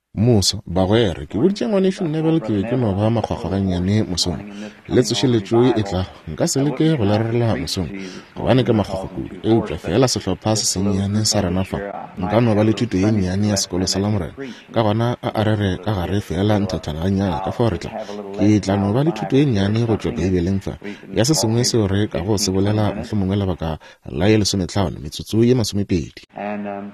Muso bagwere ke botse ngwane shu nebel ke no ba makgwakgwanyane mosong le tsošeletšo e tla nka se leke go lerela mosong gobane ke makgwakgwakudi e utlwa fela sehlopha se sennyane sa rena fa nka no ba le thuto ye nnyane ya sekolo sa Lamorena ka gona a arere ka gare fela nthathanaganyana ka fa re tla ke tla no ba le thuto ye nnyane go tšwa Bibeleng fa ya se sengwe seo re ka go se bolela mohlomongwe lebaka la ye 15 metsotso ye 20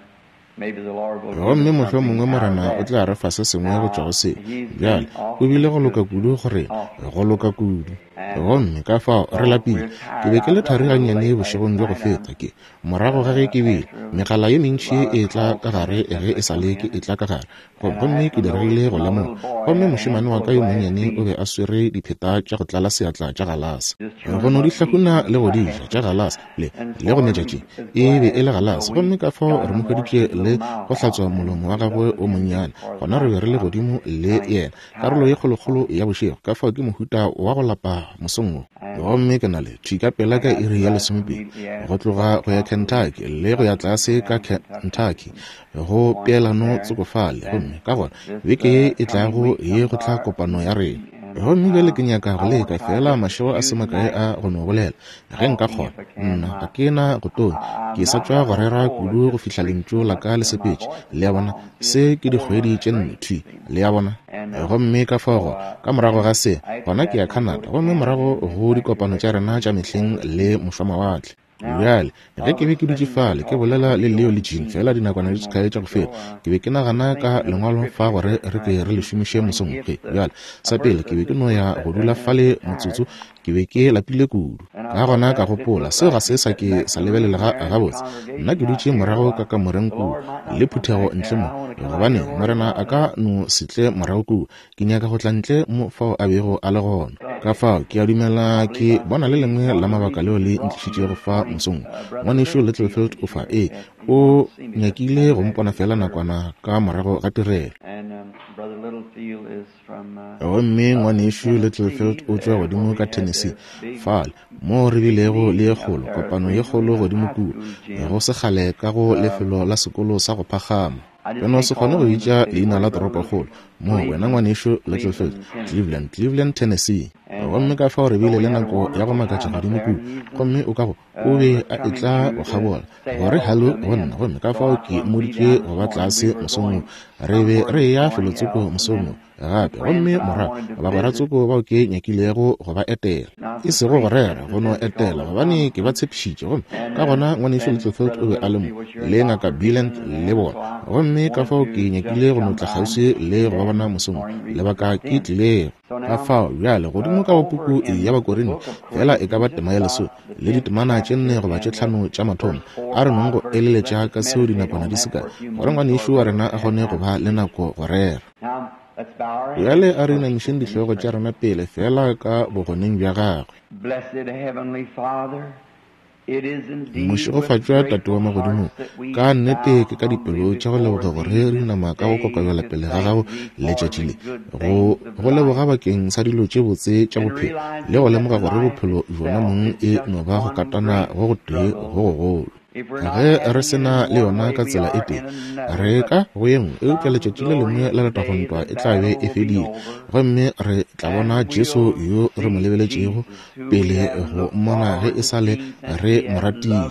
gomme motlho mongwe morena o tla re fa se sengwe go tšwa go se bjale o bile go loka kudu gore go loka kudu gomme ka fao re lapile ke be ke le thariganyane bošegong jo go feta ke morago ga ge ke bile megala ye mentši e tla ka gare ge e sa le ke e tla ka gare gomme ke diregile go lemoga gomme mošemane wa ka yo monnyane o be a swere dipheta tša go tlala seatla tša galase go no di hlakuna le go dija tša galase le go netšatši e be e le galase gomme ka fao re mokheditše le go hlatswa molomo wa gagwe o monnyane gona re be re le godimo le yena karolo ye kgolokgolo ya bošego ka fao ke mohuta wa go lapa mosong gomme ke na le thika pela ka iri ya 12 go tloga go ya Kentucky le go ya tlase ka Kentucky go peelano tsokofale gomme ka gona beke ye e tlago ye go tla kopano ya rena gomme bjale ke nyaka go leka fela mašego a semakae a go no bolela ge nka kgona nna ga ke na go tone ke sa tšwa go rera kudu go fihla lentšu la ka le sepetše le ya bona se ke dikgwedi tše 4 le ya bona gomme ka fago ka morago ga se gona ke ya Canada gomme morago go dikopano tša rena tša mehleng le mošwamawatle bjale ge ke be ke dutše fale ke bolela le leo le jeng fela dinakwana di tshikae tša go feta ke be ke nagana ka lengwalo fa gore re ke re le šomiše mosongwe bjale sa pele ke be ke no ya go dula fale motsotso ke be ke lapile kudu ka gona ka gopola seo ga se sa ke sa lebelelega gabotse nna ke dutše morago ka kamoreng kudu le phuthego ntle mo gobane morena a ka no setle morago kudu ke nyaka go tla ntle mo fao a bego a le gona ka fao ke a dumela ke bona le lengwe la mabaka leo le ntlišitše go fa mosong ngwanesho Littlefield o fa o nyakile go mpona fela nakwana ka morago ga tirelo gomme ngwanesho Littlefield o tswa godimo ka Tennessee fale mo re bilego le ye kgolo kopano ye kgolo godimo kudu go se kgale ka go lefelo la sekolo sa go phagama no se kgone go itša leina la toropokgolo mo wena ngwanesho Littlefield Cleveland, Tennessee gomme ka fao re bile le nako ya go makatša godimo kudu gomme o ka go o be a etla go kgabola gore hallo gonna gomme ka fao ke moditše go ba tlase mosong re be re ya felotsoko mosong gape gomme morago bagwera tsoko bao ke nyakilego go ba etela e sego go rera go no etela gobane ke ba tshepišitše gomme ka gona ngwanesho Littlefield o be a le mo le ngaka Billand le bona gomme ka fao ke nyakile go notla kgauswi le go bona mosong lebaka ke tlilego ka fao bjale godimo ka bopuku ya bakorini fela e ka ba tema ya leso le ditemana tše 4 goba tše 5 tša mathomo a re nongo eleletša ka seo dinakwana di seka gore ngwanesho wa rena a kgone go ba le nako go rera bjale a re namišeng dihlego tša rena pele fela ka bogoneng bja gagwe mošegofatšwa tate wa magodimo ka nnete ke ka dipelo tša go leboga gore re nama ka go kokobela pele ga gago letšatši le go leboga bakeng sa dilo tše botse tša bophelo le go lemoga gore bophelo jona mong e no ba go katana go go tee go gogolo ge re sena le yona ka tsela e tee re ka go yengwe e upša letšatši le lengwe la letagontwa e tla be e fedile gomme re tla bona Jesu yo re mo lebeletšego pele go mmona ge e sa le re mo ratile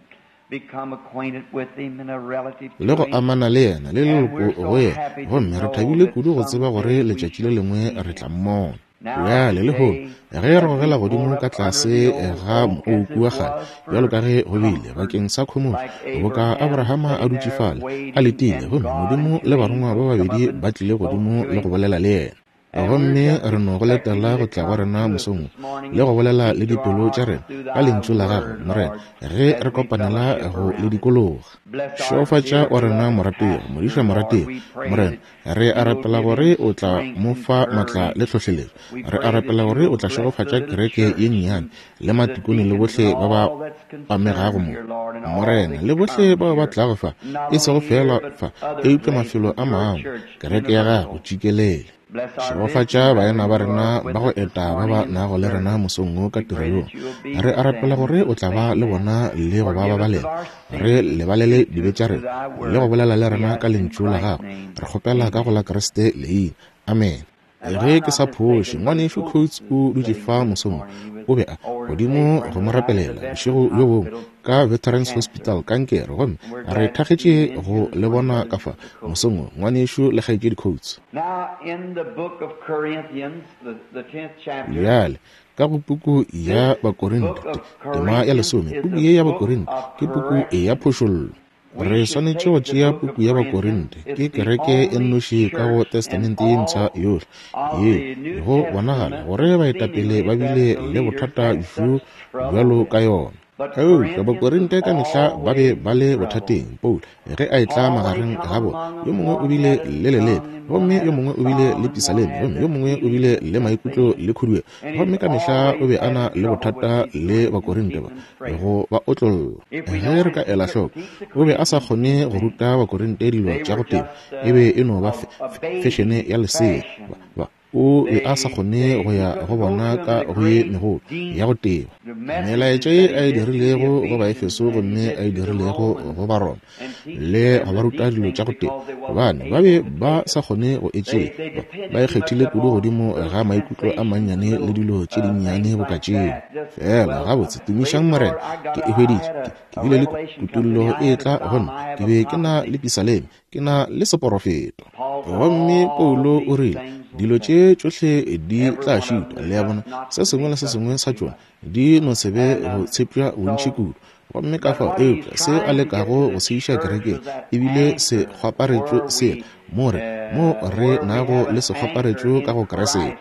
le go amana le yena le leloko go yena gomme re thabile kudu go tseba gore letšatši le lengwe re tla mmona bjale le gono ge re gogela godimo ka tlase ga mooku wa gale bjalo ka ge go bile bakeng sa kgomošo go ka Abrahama a dutše fale a letile gomme modimo le barongwa ba babedi ba tlile godimo le go bolela le yena gomme re no go letela go tla go rena mosong le go bolela le dipelo tša rena ka lentšu la gago morena ge re kopanela go le dikologa šofatša wa rena moratego modiša moratego morena re a rapela gore o tla mo fa maatla le tlhohleletšo re a rapela gore o tla šogofatša kereke ye nnyane le matikone le bohle ba ba amegago mo morena le bohle bao ba tlago fa e sego fela fa e utlwe mafelo a mangwe kereke ya gago tšikelele šegofatša baena ba rena ba go eta ba ba nago le rena mosong o ka tirelo re a rapela gore o tla ba le bona le go ba babalela re lebalele dibe tša rena le go bolela le rena ka lentšu la gago re kgopela ka go la Kriste leina amen. Ge ke sa phoše ngwanešo Coates o dutše fa mosong o be a godimo go mo rapelela bošego yo bongwe ka Veterans Hospital kankere gomme a re thagetše go le bona ka fa mosong ngwanešo le kgaetšedi Coates. Bjale ka go puku ya Bakorinte tema ya 10 puku ye ya Bakorinte ke puku ya phošollo. Re swanetše go tšea puku ya Bakorinte ke kereke e nnoši ka go testamente ye ntšha yohle ye go bonagala gore baetapele ba bile le bothata bjalo ka yona. Ka Bakorinte ka mehla ba be ba le bothateng Paul ge a etla magareng ga bona yo mongwe o bile le lelele gomme yo mongwe o bile le pisaleme gomme yo mongwe o bile le maikutlo le khuduwe gomme ka mehla o be ana le bothata le Bakorinte go ba otlollo. Ge re ka ela hloko o be a sa kgone go ruta Bakorinte dilo tša go teba e be e no ba fešene ya lesea o be a sa kgone go ya go bona ka go ye megolo ya go teba. Melaetša ye a e dirilego go Baefeso gomme a e dirilego go Baroma le go ba ruta dilo tša go teba gobane ba be ba sa kgone go etšea ba ikgethile kudu godimo ga maikutlo a mannyane le dilo tše dinnyane bokatšeng fela gabotse tumišang morena ke e hweditše ke bile le kutullo e tla gona ke be ke na le pisaleme ke na le seporofeto. Gomme Paulo o rile dilo tše tšohle di tla šitwa le ya bona se sengwe le se sengwe sa tšona di no se be go tshepša bontši kudu gomme ka fa eupša se a lekago go se iša kerekeng ebile se kgwaparetšo sela mo re nago le se kgwaparetšo ka go kereseng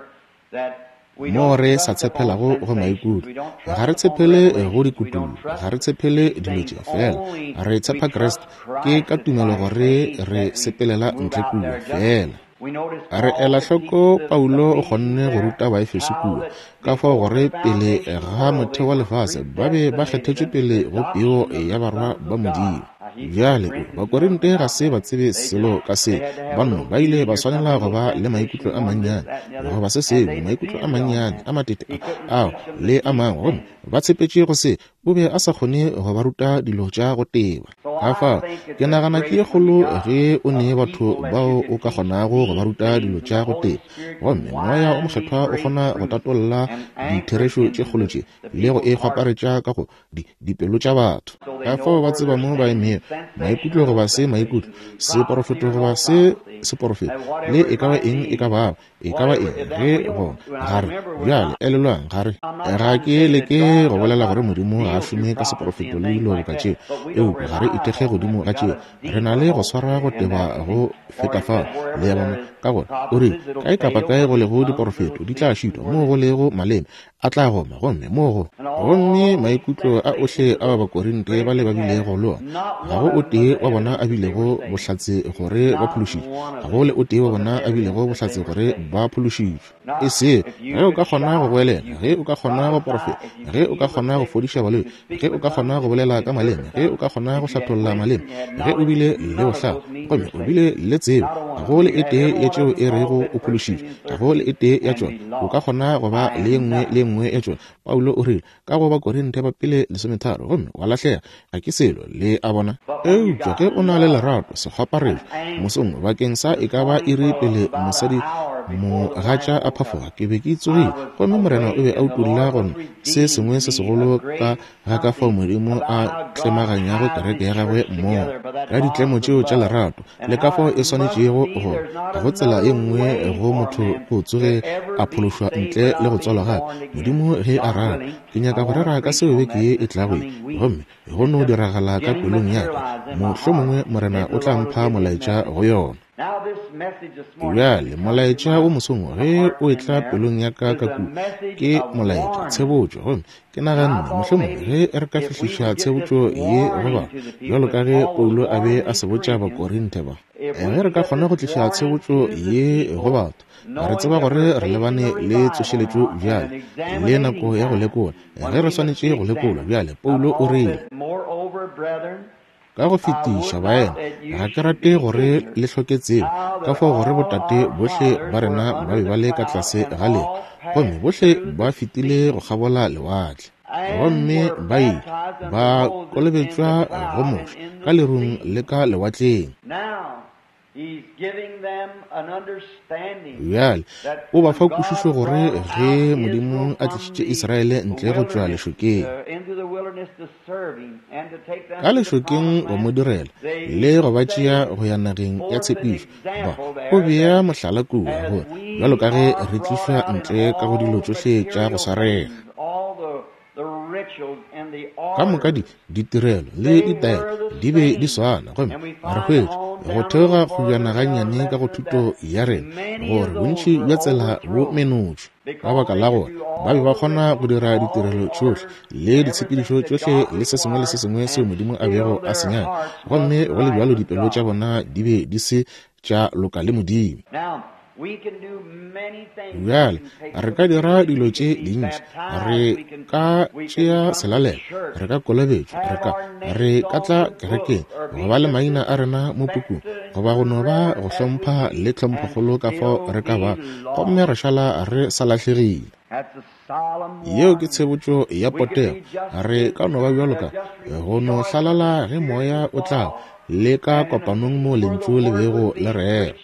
mo re sa tshepelago go maikutlo ga re tshepele go dikutulo ga re tshepele dilo tše fela re tshepa Kriste ke ka tumelo gore re sepelela ntle kudu fela. A re ela hloko Paulo o kgonne go ruta Baefeso kudu ka fa gore pele ga motheo wa lefase ba be ba kgethetšwe pele go peo ya barwa ba Modimo. Bjale Bakorinte ga se ba tsebe selo ka se banno ba ile ba swanela go ba le maikutlo a mannyane go ba se sengwe maikutlo a mannyane a matete ao le a mangwe gomme ba tshepetše go se o be a sa kgone go ba ruta dilo tša go teba. Ka fa ke nagana ke kgolo ge o ne batho bao o ka kgonago go ba ruta dilo tša go teba gomme moya o mokgethwa o kgona go tatolla ditheretšo tše kgolo tše le go e kgwaparetša ka go dipelo tša batho. Ka fa ba tseba mo ba emego maikutlo go ba se maikutlo seporofeto go ba se seporofeto le e ka ba eng e ka ba eng ge bona gare bjale elelwang gare ga ke leke go bolela gore Modimo ga a šome ka seporofeto le dilo ka tšeo eo gare itege godimo ga tšeo re na le go swara go teba go feta fa le ya bona ka gore o re kae kapa kae go le go diporofeto di tla šitwa mo go le go maleme a tla goma gomme gomme maikutlo a ohle a Bakorinte ba le ba bilego le ona ga go o tee wa bona a bilego bohlatse gore ba phološitšwe ga go le o tee wa bona a bilego bohlatse gore ba phološitšwe e se ge o ka kgona go boelela ge o ka kgona go porofeta ge o ka kgona go fodiša balwetši ge o ka kgona go bolela ka maleme ge o ka kgona go hlatholla maleme ge o bile le bohlala gomme o bile le tsebo ga go le e tee ya tšeo e rego o phološitšwe ga go le e tee ya tšona o ka kgona go ba le nngwe ya tšona. Paulo o rile ka go Bakorinte ba pele 13 gomme wa lahlega ga ke selo le a bona eupša ge o na le lerato sekgwaparetšo mosong bakeng sa e ka ba iri pele mosadi mogatša a phafoga ke be ke itsogile gomme morena o be a utulla gone se sengwe se segolo ka ga ka fa Modimo a tlemaganyago kereke ya gagwe mmogo ka ditlemo tšeo tša lerato le ka fao e swanetšego go ga go tsela e nngwe go motho go tsoge a phološwa ntle le go tswalwa gape Modimo ge a rara ke nyaka go rera ka seo be ke ye e tlagoe gomme go no diragala ka pelong yaka mohlomongwe morena o tla mpha molaetša go yona. Bjale molaetša o mosong ge o e tla pelong ya ka ku ke molaetša tshebotšo gomme ke naganne mohlomongwe ge re ka fihliša tshebotšo ye goba jalo ka ge Paulo a be a se botša Bakorinte ba ge re ka kgona go tliša tshebotšo ye go batho re tseba gore re lebane le tsošeletšo bjale le nako ya go lekola ge re swanetše go lekola bjale Paulo o rile ka go fetiša baena ga ke rate gore le tlhoketseo ka fao gore botate bohle ba rena ba be ba le ka tlase ga le gomme bohle ba fetile go gabola lewatle gomme ba kolobetšwa go moša ka lerung le ka lewatleng. Bjale o ba fa kušišo gore ge Modimo a tlišitše Israele ntle go tšwa lešokeng ka lešokeng go mo direla le go ba tšea go ya nageng ya tshepišo ba go bea mohlala kua gore bjalo ka ge re tlišwa ntle ka go dilo tšohle tša go swarega ka moka ditirelo le ditaelo di be di swana gomme re hwetše go theoga go bjana gannyane ka go thuto ya rena gore bontši bja tsela bo menotšo ka baka la gore ba be ba kgona go dira ditirelo tšohle le ditshepedišo tšohle le se sengwe le se sengwe seo Modimo a bego a senyana gomme go le bjalo dipelo tša bona di be di se tša loka le Modimo. Bjale re ka dira dilo tše dintši re ka tšea selalelo re ka kolobetšwa re ka tla kerekeng go ba le maina a rena mo pukung goba go no ba go hlompha le tlhomphogolo ka fao re ka ba gomme re šala re sa latlhegile. Yeo ke tshebotšo ya potego re ka no ba bjalo ka go no hlalala ge moya o tla le ka kopanong mo lentšu le bego le rega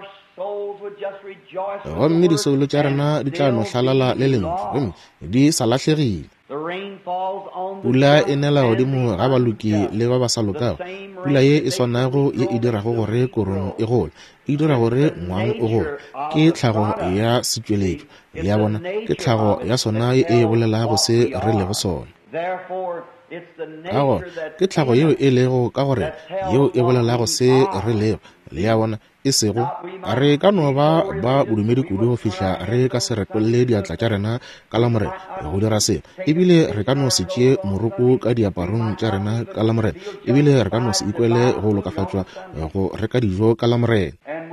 gomme disoulo tša rena di tla no hlalala le lentšu gomme di sa latlhegile. Pula e nela godimo ga baloki le ba ba sa lokago. Pula ye e swanago ye e dirago gore korong e gole e dira gore ngwang o gole ke tlhago ya setšweletšo le ya bona ke tlhago ya sona ye e bolelago se re lego sona ka gore ke tlhago yeo e lego ka gore yeo e bolelago se re lego le ya bona e sego re ka no ba bodumedi kudu go fihla re ka se rekolle diatla tša rena ka lamorena go dira seo ebile re ka no se tšee moroko ka diaparong tša rena ka lamorena ebile re ka no se ikwele go lokafatšwa go reka dijo ka lamorena.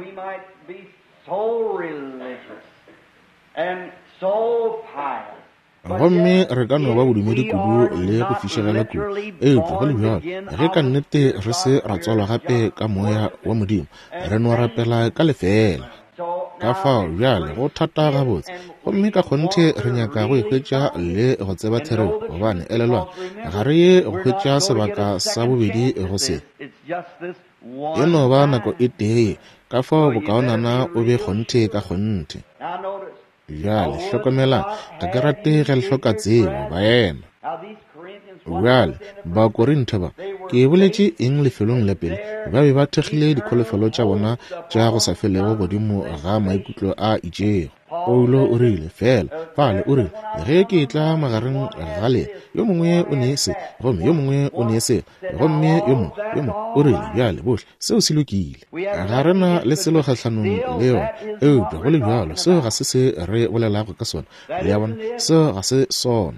Gomme re ka no ba bodumedi kudu le go fišegela kudu eupša go le bjalo ge ka nnete re se ra tswalwa gape ka moya wa Modimo re no rapela ka lefela ka fao bjale go thata gabotse gomme ka kgonthe re nyaka go ikhwetša le go tseba thereo gobane elelwana ga re ye go hwetša sebaka sa bobedi go se e no ba nako e tee ka fao bokaonana o be kgonthe ka kgonthe. Bjale hlokomela ga ke rate ge le hloka tsebo baena. Bjale ba Korintho ba ke boletše eng lefelong le pele ba be ba thekgile dikholofelo tša bona tša go sa felego godimo ga maikutlo a itšego. Paulo o rile fela fale o rile ge ke tla magareng ga le yo mongwe o ne se gomme yo mongwe o ne se gomme yo mongwe o rile bjale bohle seo se lokile ga rena le selo kgatlhanong le yona eupša go le bjalo seo ga se re bolelago ka sona le ya bona seo ga se sona.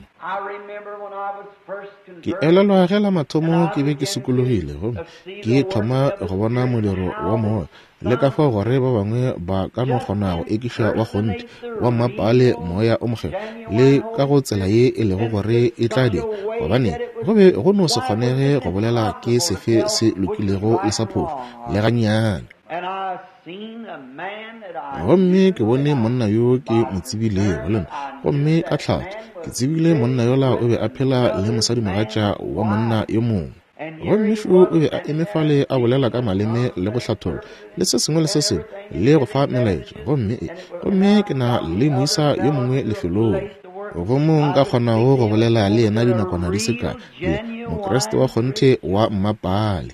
Ke elelwa ge la mathomo ke be ke sukologile gomme ke thoma go bona modiro wa moya le ka fao gore ba bangwe ba ka no kgona go ekiša wa kgonte wa mmapale moya o mogelo le ka go tsela ye e lego gore e tla dira gobane go be go no se kgonege go bolela ke sefe se lokilego le sa phofu le gannyane. Gomme ke bone monna yo ke mo tsebilego le nna gomme ka tlhatso ke tsebile monna yola o be a phela le mosadi mogatša wa monna yo mongwe gomme o be a emefale a bolela ka maleme le go hlathola le se sengwe le se sengwe le go fa melaetša gomme ke na le moisa yo mongwe lefelong go mong ka kgonago go bolela le yena dinakwana di seka le mokreste wa kgonthe wa mmapale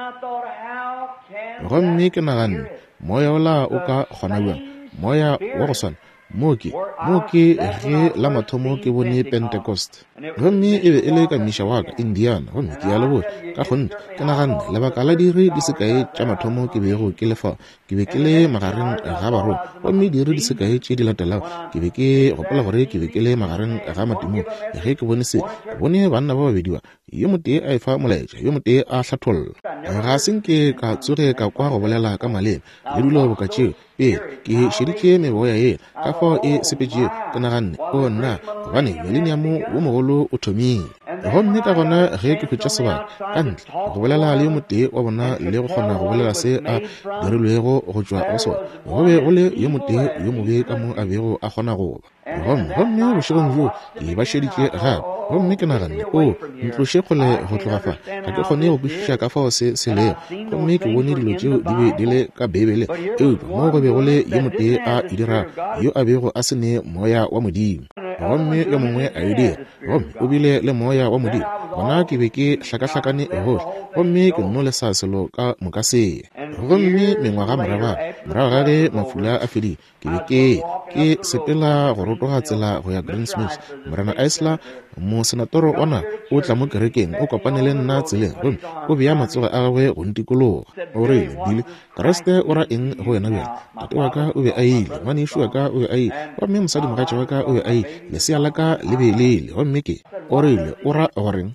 gomme ke naganne moya ola o ka kgona bjang moya wa go swana mo ke ge la mathomo ke bone Pentecost gomme e be e le ka miša wa ka Indiana gomme ke ya leboa ka gonne ke naganne lebaka la diri di sekae tša mathomo ke bego ke lefa ke be ke le magareng ga baroma gomme diri di sekae tše di latelago ke be ke gopola gore ke be ke le magareng ga matimo ge ke bone se ke bone banna ba babedi ba yo motee a efa molaetša yo motee a hlatholla ga senke ka tsoge ka kwa go bolela ka maleme le dilo boka tšeo ke šeditše meboya ye ka fao e sepetšeo ke naganne o nna gobane mileniamo wo mogolo o thomile gomme ka gona ge ke khwetša sebaka ka ntle go bolela le yo motee wa bona le go kgona go bolela se a dirilwego go tšwa go sona go be go le yo motee yo mobe ka mo a bego a kgona go ba gomme bošegong jo ke ba šeditše gape gomme ke naganne ntloše kgole go tloga fa ga ke kgone go kwešiša ka fao se lego gomme ke bone dilo tšeo di be di le ka bebele eupša mo go be go le yo motee a e dira yo a bego a sene moya wa modimo gomme yo mongwe a e dira gomme o bile le moya wa modimo gona ke be ke hlakahlakane gohle gomme ke nno le sa selo ka moka sea gomme mengwaga morago ga ge mafula a fedile ke be ke sepela go rotoga tsela go ya Greensmith. Morena Isla mosenatoro ona o tla mo kerekeng o kopane le nna tseleng gomme o beya matsogo a gagwe go ntikologa o re bile Kriste o ra eng go wena bjale tate wa ka o be a ile ngwanešo wa ka o be a ile gomme mosadi mogatša wa ka o be a ile lesea la ka le be lele gomme ke o rile o ra goreng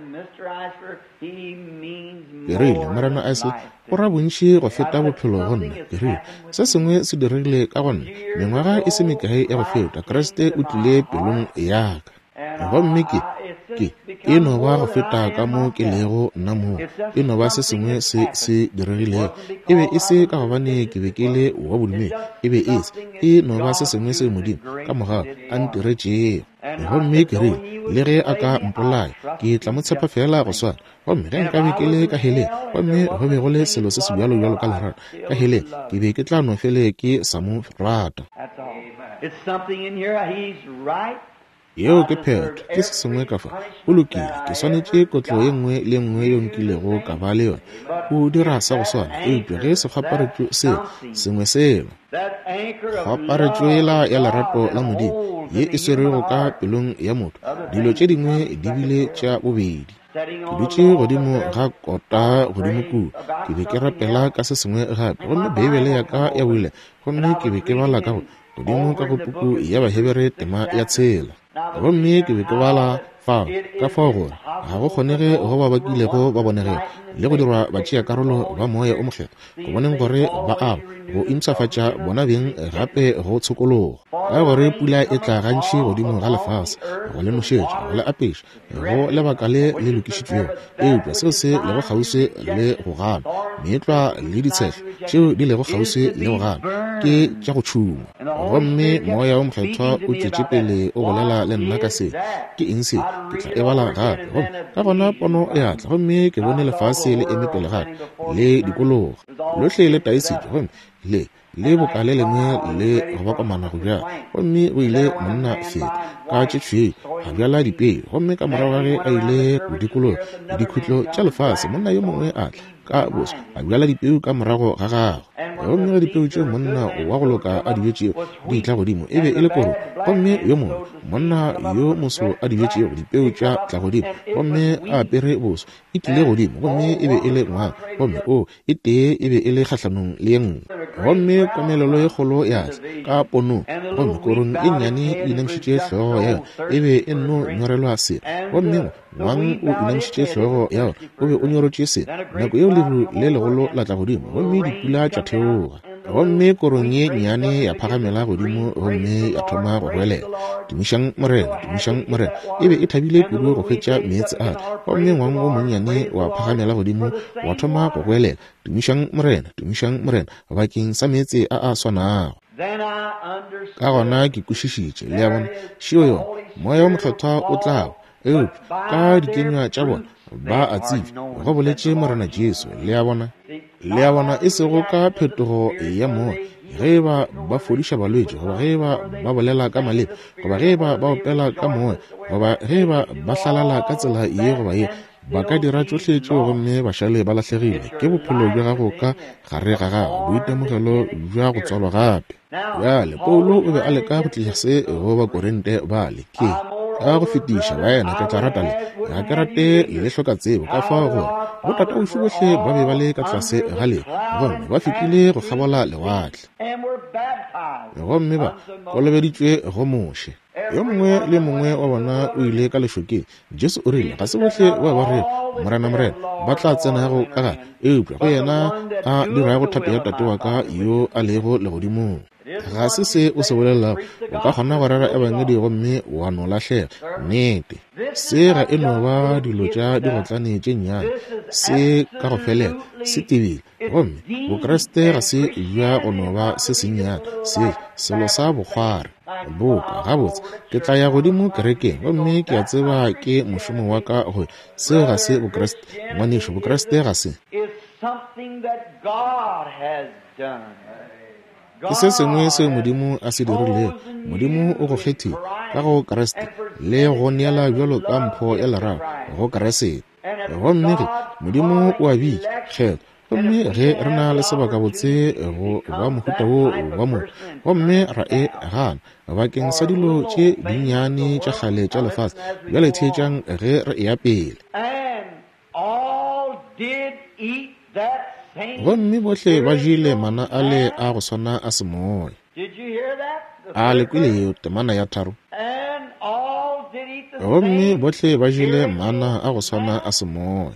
ke rile Morena Isla o ra bontši go feta bophelo go nna ke rile se sengwe se dirile ka gonna mengwaga e se mekae ya go feta Kriste o tlile pelong yaka gomme ke e no ba go feta ka mo ke lego nna mo e no ba se sengwe se diregilego e be e se ka gobane ke be ke le wa bodumeng e be e no ba se sengwe se modimo ka moga a ntiretšego gomme ke rile le ge a ka mpolaya ke tla mo tshepa fela go swana gomme ge nka be ke le ka hele gomme go be go le selo se se bjalo ka lerato ka hele ke be ke tla no fele ke sa mo rata yeo ke phetho ke se sengwe ka fa o lokile ke swanetše kotlo ye nngwe le nngwe yo nkilego ka ba le yone o dira sa go swana eupša ge sekgaparetšo se sengwe selo kgaparetšo ela ya lerato la modimo ye e swerego ka pelong ya motho dilo tše dingwe di bile tša bobedi ke dutše godimo ga kota godimo kudu ke be ke rapela ka se sengwe gape gomme bebele ya ka ya boile gomme ke be ke bala ka godimo ka go puku ya bahebere tema ya tshela gomme ke be ke bala ka fao gore ga go kgonege go ba bakilego ba bonegego le go dirwa batšeakarolo ba moya o mokgetho go boneng gore ba aba go intšhafatša bona beng gape go tshokologa ka gore pula e tla gantši godimo ga lefase go le nošetša go le apeša go lebaka le lokišitšwego eupša seo se lego kgauswi le go gana meetlwa le ditshehlo tšeo di lego kgauswi le go gana ke tša go tšhuma gomme moya o mokgethwa o tšwetše pele o bolela le nna ka se ke eng se ke tla e bala gape gomme ka gona pono e atla gomme ke bone lefase le eme pele gape le dikologa lotlhe le taisitše gomme le bokale lengwe le go bakwamana go bjala gomme o ile monna feta ka tšetšwee ga bjala dipeo gomme ka morago ga ge a ile dikologa le dikhutlo tša lefase monna yo mongwe a tla ka boso a bjala dipeo ka morago ga gagwe gomme ga dipeo tšeo monna wa go loka a dijo tšeo di itla godimo e be e le koro gomme yo mongwe monna yo moso a dijo tšeo dipeo tša tla godimo gomme a apere boso e tlile godimo gomme e be e le ngwaga gomme e tee e be e le kgatlhanong le ye nngwe gomme komelelo e kgolo ya ka ponong gomme korong e nnyane o inamišitše hlogo ya e be e nno nyorelwa sena gomme ngwang o inamišitše hlogo ya o be o nyorotše sena nako yeo leru le legolo la tla godimo gomme dipula tša theoga gomme korong ye nnyane ya phagamela godimo gomme ya thoma go hwelela tumišang morena e be e thabile kudu go hwetša meetse a gomme ngwang o monnyane wa phagamela godimo wa thoma go hwelela tumišang morena bakeng sa meetse a swanago ka gona ke kwešišitše le ya bona šio yona moya wa mokgethwa o tlago eupša ka dikenywa tša bona ba a tsibi go boletše morena Jesu le ya bona e sego ka phetogo ya moya ge ba fodiša balwetši goba ge ba bolela ka maleba goba ge ba opela ka moya goba ge ba hlalala ka tsela ye goba ye ba ka dira tšohle tšeo gomme ba šale ba lahlegile ke bophelo bja gago ka gare ga gago boitemogelo bja go tswalwa gape bjale Paulo o be a leka go tliša se go Bakorinte ba le ke ka go fetiša baena ke tla rata le ga ke rate le hloka tsebo ka fa gore go tata o bohle ba be ba le ka tlase ga le gomme ba fetile go kgabola lewatle gomme ba kolobeditšwe go moše yo mongwe le mongwe wa bona o ile ka lešokeng Jesu o rile ga se bohle ba re morena ba tla tsenago ka gare eupša go yena a dirago thapo ya tate wa ka yo a lego legodimong ga se o se bolelela o ka kgona go rera e bangedi gomme wa no lahlega nnete se ga e no ba dilo tša digotlane tše nnyane, se ka go felela se tebile. Gomme bokreste ga se bja go no ba se sennyane, se selo sa bokgware boka gabotse. Ke tla ya godimo kerekeng, gomme ke a tseba ke mošomo wa ka go se ga se bokreste. Ngwanešo, bokreste ga se ke se sengwe se Modimo a se dirilego. Modimo o go kgethile ka go Kreste le go neela bjalo ka mpho ya lerago go Kreste. Gomme Modimo o a bitša kgetho, gomme ge re na le sebaka botse go ba mohuta wo wa mo, gomme ra e gana bakeng sa dilo tše dinnyane tša kgale tša lefase bjale theetšang ge re e apele. Gomme bohle ba jile mana ale a go swana a semoya. A le kwile temana ya tharo. Gomme bohle ba jile mana a go swana a semoya.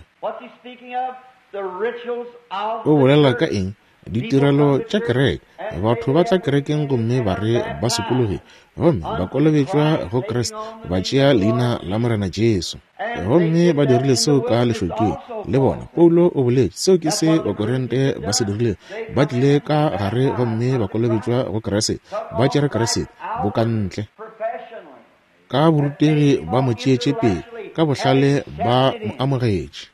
O bolela ka eng? Ditirelo tša kereke. Batho ba tla kerekeng gomme ba re ba sekologe, gomme ba kolobetšwa go Kriste, ba tšea leina la Morena Jesu. Gomme ba dirile seo ka lešokeng. Le bona Paulo o boletše seo ke se Bakorinte ba se dirile. Ba tlile ka gare gomme ba kolobetšwa go Kriste, ba tšere Kriste bokantle. Ka borutegi ba mo tšeetše pele, ka bohlale ba mo amogetše.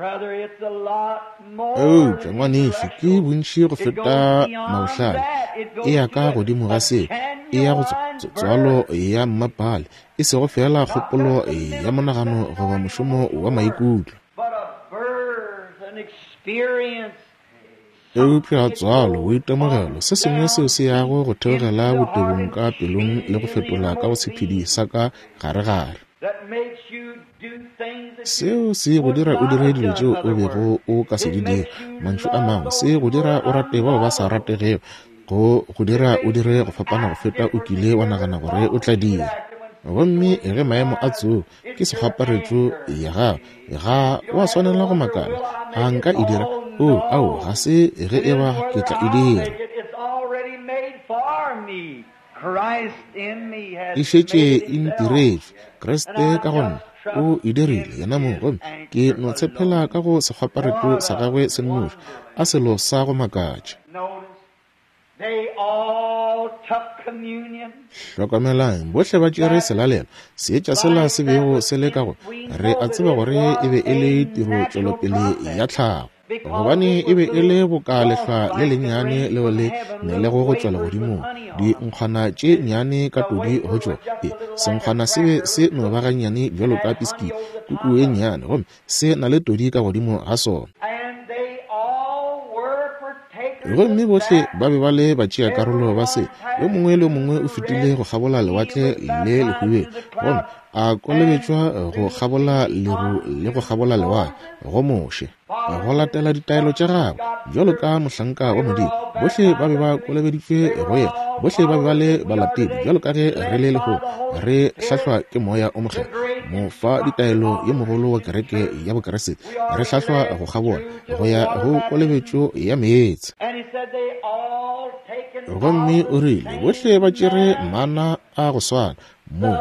Eupša ngwanešo, ke bontši go feta mabohlale. E ya ka godimo ga se, e ya go tswalo ya mmapale, e se go fela kgopolo ya monagano goba mošomo wa maikutlo. Eupša tswalo o itemogelo se sengwe seo se yago go theogela botebong ka pelong le go fetola ka go sephedi sa ka gare-gare. Seo se go dira o dire dilo tšeo o bego o ka se di dira. Mantšu a mangwe se go dira o rate bao ba sa rategego, go dira o dire go fapana go feta o kile wa nagana gore o tla dira. Gomme ge maemo a tseo ke segaparetšo ya ga wa swanela go makala a nka e dira, ao ga se ge e ba ke tla e dira. E šetše e ntiretswe Kriste ka gona o e dirile yena mo, gomme ke no tshepela ka go segaparetšo sa gagwe se nnoši a selo sa go makatša. Hlokomelang, bohle ba tšere selalelo seetša sela se bego se le ka go re a tseba gore e be e le tiro tšwelopele ya tlhago, gobane e be e le bokalehlwa le lennyane leo le nelego go tšwela godimo. Dinkgwana tše nnyane ka todi go tšwa senkgwana se be se no ba gannyane bjalo ka piski kuku e nnyane, gomme se na le todi ka godimo ga sona. Gomme bohle ba be ba le batšea karolo ba se, yo mongwe le mongwe o fetile go gabola lewatle le lehwibeng, gomme a kolobetšwa go gabola leru le go gabola lewa go moše, go latela ditaelo tša gagwe bjalo ka mohlanka wa Modimo. Bohle ba be ba kolobeditšwe go yena, bohle ba be ba le balatedi bjalo ka ge re le lego re hlahlwa ke moya o mokgena mo fa ditaelo ye mogolo wa kereke ya bokreste. Re hlahlwa go gabola go ya go kolobetšo ya meetse. Gomme o rile bohle ba tšere mana a go swana mo.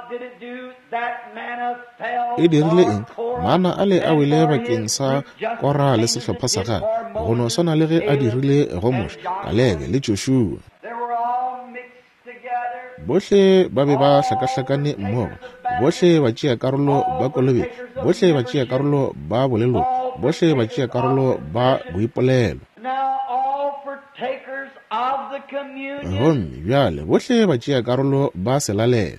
E dirile eng? Mana a le a wele bakeng sa Kora le sehlopha sa gagwe, go no swana le ge a dirile go Moshe, Kalebe le Joshua. Bohle ba be ba hlakahlakane mmogo, bohle ba tšea karolo ba kolobe, bohle ba tšea karolo ba bolelo, bohle ba tšea karolo ba boipolelo. Gomme bjale bohle ba tšea karolo ba selalelo.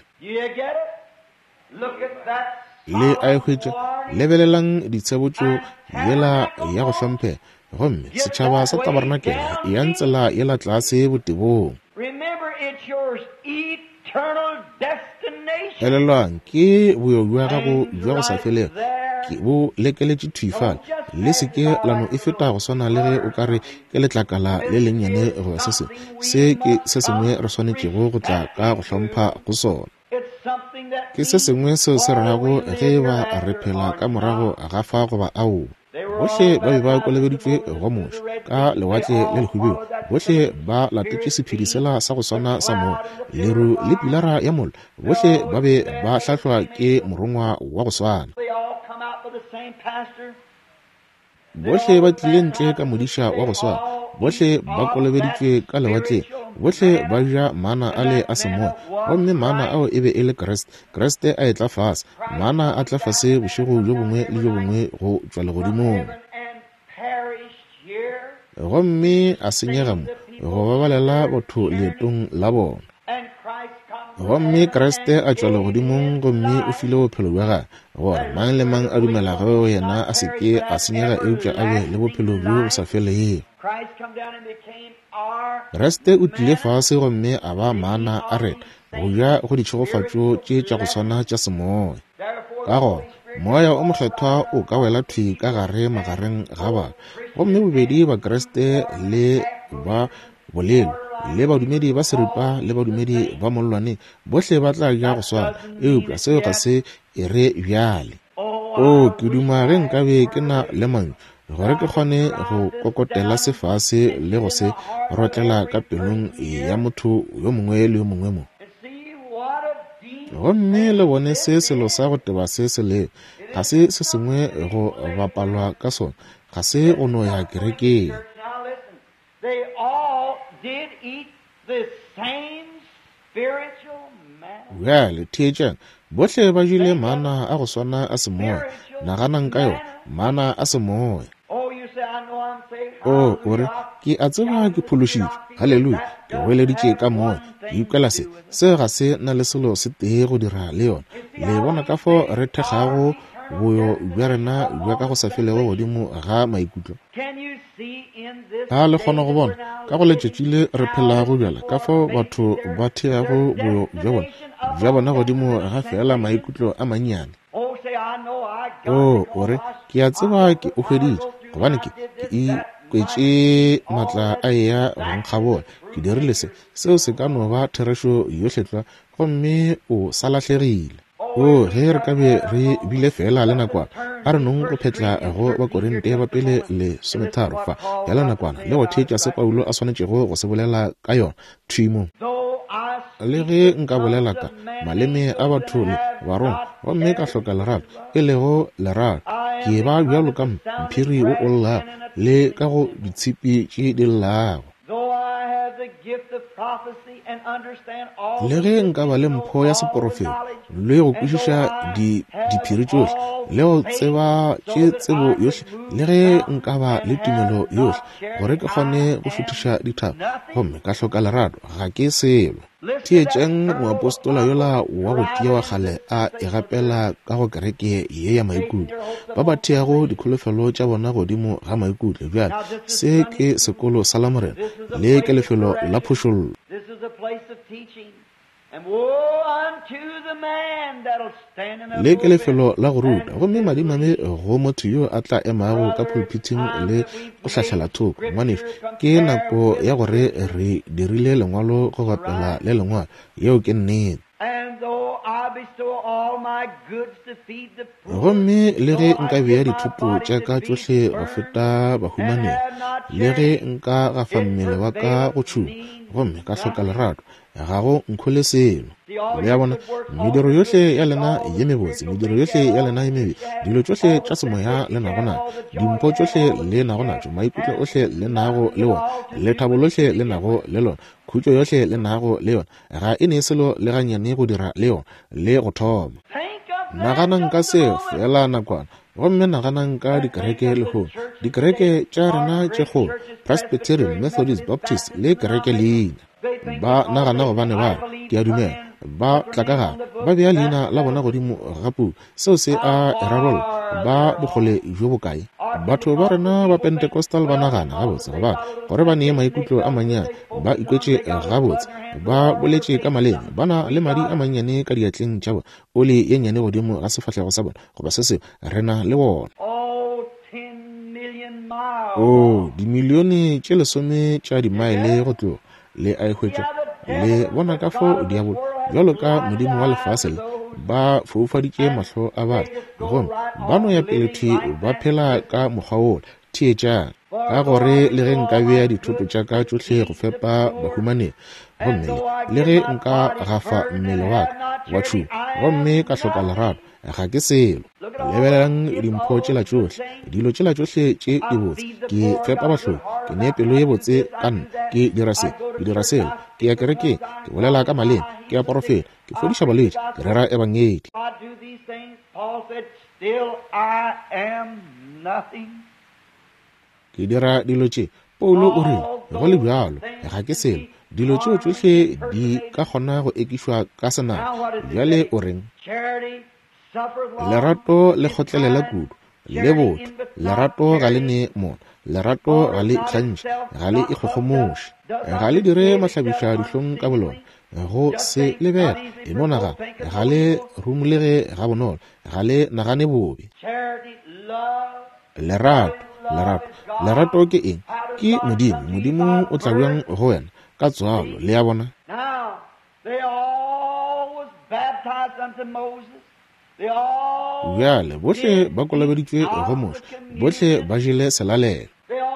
Le a hwetša lebelelang ditshebotšo yela ya go hlomphega, gomme setšhaba sa Tabernakel ya ntsela yela tlase botebong. Elelwang ke boyo bja gago bja go sa felego, ke bo lekeletše thuifala le seke lano e feta go swana le ge o ka re ke letlakala le lennyane goba se ke se sengwe re swanetšego go tla ka go hlompha go sona. Ke se sengwe seo se regago ge ba re phela ka morago ga fa goba ao. Bohle ba be ba kolobeditšwe go Moshe ka lewatle le lehwibeng, bohle ba latetše sephedisela sa go swana sa mo leru le pilara ya mola bohle ba be ba hlahlwa ke morongwa wa go swana bohle ba tlile ntle ka modiša wa go swana bohle ba kolobeditšwe ka lewatle bohle ba ja mana a le a semoya gomme mana ao e be e le Kriste a etla fase mana a tla fase bošego jo bongwe le jo bongwe go tšwa legodimong gomme a senyega mo go babalela batho leetong la bona gomme Kriste a tšwa legodimong gomme o file bophelo bja gage gore mang le mang a dumelago yena a seke a senyega eupša a be le bophelo bjo bo sa felego Kriste o tlile fase gomme a ba mana a rena go ja go ditšhegofatšo tše tša go swana tša semoya ka gona moya o mokgethwa o ka wela thwi ka gare magareng ga bana gomme bobedi ba Kriste le ba bolelo le badumedi ba seripa le badumedi ba mollwane bohle ba tla ja go swana eupša seo ga se e re bjale ke duma ge nkabe ke na le mantšu gore ke kgone go kokotela sefase le go se rotlela ka pelong ya motho yo mongwe le yo mongwe mo gomme le bone se selo sa go teba se le ga se se sengwe go bapalwa ka sona ga se go no ya kerekeng bjale theetšang bohle ba jile mana a go swana a semoya naganang ka yona mana a semoya ore ke a tseba ke phološitšwe halleluja ke goeleditše ka moya ke ikwela se ga se na le selo se tee go dira le yona le bona ka fo re thekgago boyo bja rena bja ka go sa felego godimo ga maikutlo ga le kgona go bona ka go letšatši le re phelago bjala ka fo batho ba theago boyo bja bona godimo ga fela maikutlo a mannyane ore ke a tseba ke o hweditše gobane ke ikwetše matla a ya gonkga bona ke dirile seo se ka no ba therešo yohletlwa gomme o sa lahlegile ge re ka be re bile fela le nakwana a re nong go phetla go bakorinte ba pele le 13 fa ya le nakwana le go theetša se Paulo a swanetšego go se bolela ka yona thwimong le ge nka bolela ka maleme a batho le barong gomme ka hloka lerato e lego lerato ke ba bjalo ka mphiri o o llago le ka go ditshipi tše di llago le ge nka ba le mpho ya seporofeta le go kwešiša diphiri tšohle le go tseba tše tsebo yohle le ge nka ba le tumelo yohle gore ke kgone go šuthiša dithaba gomme ka hloka lerato ga ke selo theetšeng moapostola yola wa go tia wa kgale a igapela ka go kereke ye ya maikutlo ba ba theago dikholofelo tša bona godimo ga maikutlo bjale se ke sekolo sa lamorena le ke lefelo la phošollo le ke lefelo la go ruta gomme madimame go motho yo a tla emago ka pulpiting le go hlahlela thoko ngwaneso ke nako ya gore re dirile lengwalo go gapela le lengwalo yeo ke nnete gomme le ge nka bea dithuto tša ka tšohle go feta bahumaneng le ge nka gafa mmele wa ka go tšhuma gomme ka hloka lerato ga go nkgole selo le ya bona mediro yohle ya lena ye mebotse mediro yohle ya lena ye mebe dilo tšohle tša semoya le nagona dimpo tšohle le nagonatšo maikutlo ohle le nago le wona lethabo lohle le nago le lona khutšo yohle le nago le yona ga e ne selo le ganyane go dira le yona le go thoma naganang ka se fela nakwana gomme naganang ka dikereke le go dikereke tša rena tše go Presbyterian, Methodist, Baptist le kereke leina ba nagana gobane ba ke a dumela ba tlakaga ba bea leina la bona godimo gapu seo se a erarola ba bogole jo bokae batho ba rena ba Pentecostal ba nagana gabotse goba gore ba nee maikutlo a mannyane ba ikwetše gabotse ba boletše ka maleme ba na le madi a mannyane ka diatleng tša bona o le ye nnyane godimo ga sefahlego sa bona goba se se rena le bona dimilione tše 10 tša dimaele go tloga le a hwetša le bona ka fo diabolo jalo ka modimo wa lefase ba foufaditše mahlo a batho gomme ba no ya pelethi ba phela ka mokgwa woo theetšang ka gore le ge nka bea dithoto tša ka tšohle go fepa bahumane gomme le ge nka gafa mmele wa ka wa tšhumo gomme ka hloka lerato ga ke selo lebelelang dimpho tšela tšohle dilo tšela tšohle tše di botse ke fepa bahlodi ke ne pelo ye botse ka nna ke dira selo ke ya kerekeng ke bolela ka maleme ke ya porofeta ke fodiša balwetši ke rera ebangedi ke dira dilo tše Paulo o rile go le bjalo ga ke selo dilo tšeo tšohle di ka kgona go ekišwa ka senang bjale o reng lerato le kgotlelela kudu le botho lerato ga le ne mona lerato ga le tlantše ga le ikgokgomoše ga le dire mahlabiša dihlong ka bolona go se lebega e monaga ga le rumulege ga bonolo ga le nagane bobe lerato ke eng ke modimo o tla buang go wena ka tswalo le ya bona bjale bohle ba kolobeditšwe go Mose bohle ba jele selalelo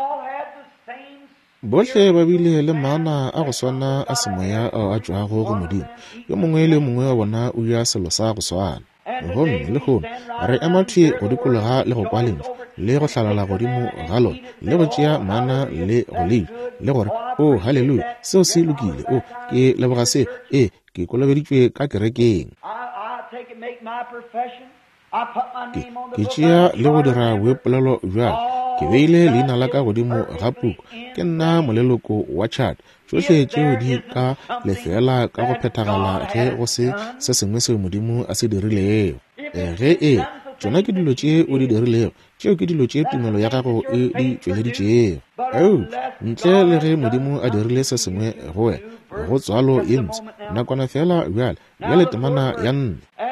bohle ba bile le maana a go swana a semoya a tšwago go modimo yo mongwe le mongwe wa bona o ja selo sa go swana gomme le gomme re emathwe go dikologa le go kwa lentswe le go hlalala godimo ga lona le go tšea maana le go leja le gore halleluja seo se lokile ke leboga se ke kolobeditšwe ka kerekeng ke tšea le go dira boipolelo bjalo ke beile leina la ka godimo ga puku ke nna moleloko wa chat tšohle tšeo di ka lefela ka go phethagala ge go se sengwe seo modimo a se dirilego ge tšona ke dilo tše o di dirilego tšeo ke dilo tše tumelo ya gago e di tšweleditšego ntle le ge modimo a dirile se sengwe go wena go tswalo ye ntse nakwana fela bjale temana ya nne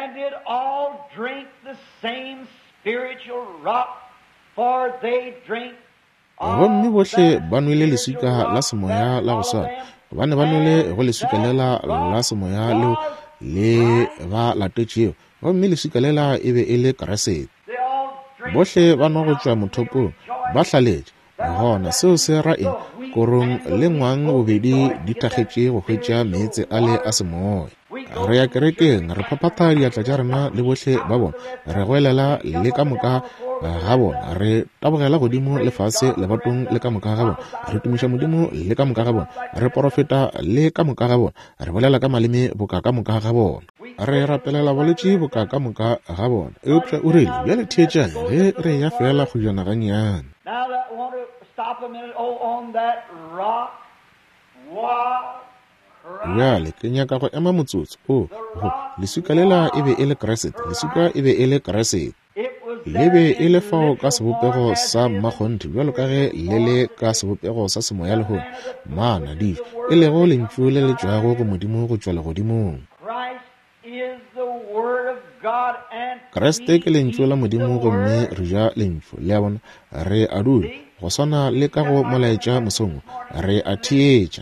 gomme bohle ba nwele leswika la semoya la go swana gobane ba nwele go leswika lela la semoya leo le ba latetšeo gomme leswika lela e be e le keresete bohle ba nwa go tšwa mothopong ba hlaletše gona seo se ra eng korong le ngwang bobedi di thakgetše go hwetša meetse a le a semoya re ya kerekeng re phaphatha diatla tša rena le bohle ba bona re goelela le ka moka ga bona re tabogela godimo lefase lebatong le ka moka ga bona re tumiša modimo le ka moka ga bona re porofeta le ka moka ga bona re bolela ka maleme boka ka moka ga bona re rapelela balwetši boka ka moka ga bona eupša o rile bjale theetšang ge re ya fela go jana gannyane bjale ke nyaka go ema motsotso leswika lela e be e le keresete leswika e be e le keresete le be e le fao ka sebopego sa mmakgonthe bjalo ka ge le le ka sebopego sa semoya le gone maana dijo e lego lentšu le le tšwago go modimo go tšwa legodimong kreste ke lentšu la modimo gomme re ja lentšu le ya bona re a dula go swana le ka go molaetša mosong re a theetša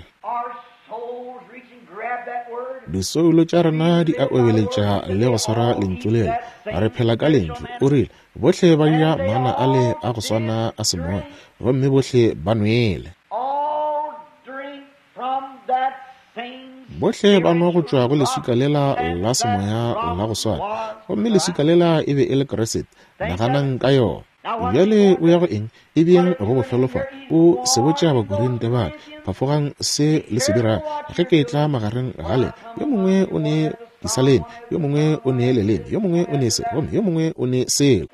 disoulo tša rena di a obeletša le go swara lentšu lela re phela ka lentšu o rile bohle ba ja maana a le a go swana a semoya gomme bohle ba nwele bohle ba nwa go tšwa go leswika lela la semoya la go swana gomme leswika lela e be e le keresete naganang ka yona bjale o ya go eng e beng go bofelofa o se botša bakorinte bane phafogang se le se dira ge ke tla magareng gale yo mongwe o ne disalene yo mongwe o ne lelene yo mongwe o ne se gomme yo mongwe o ne selo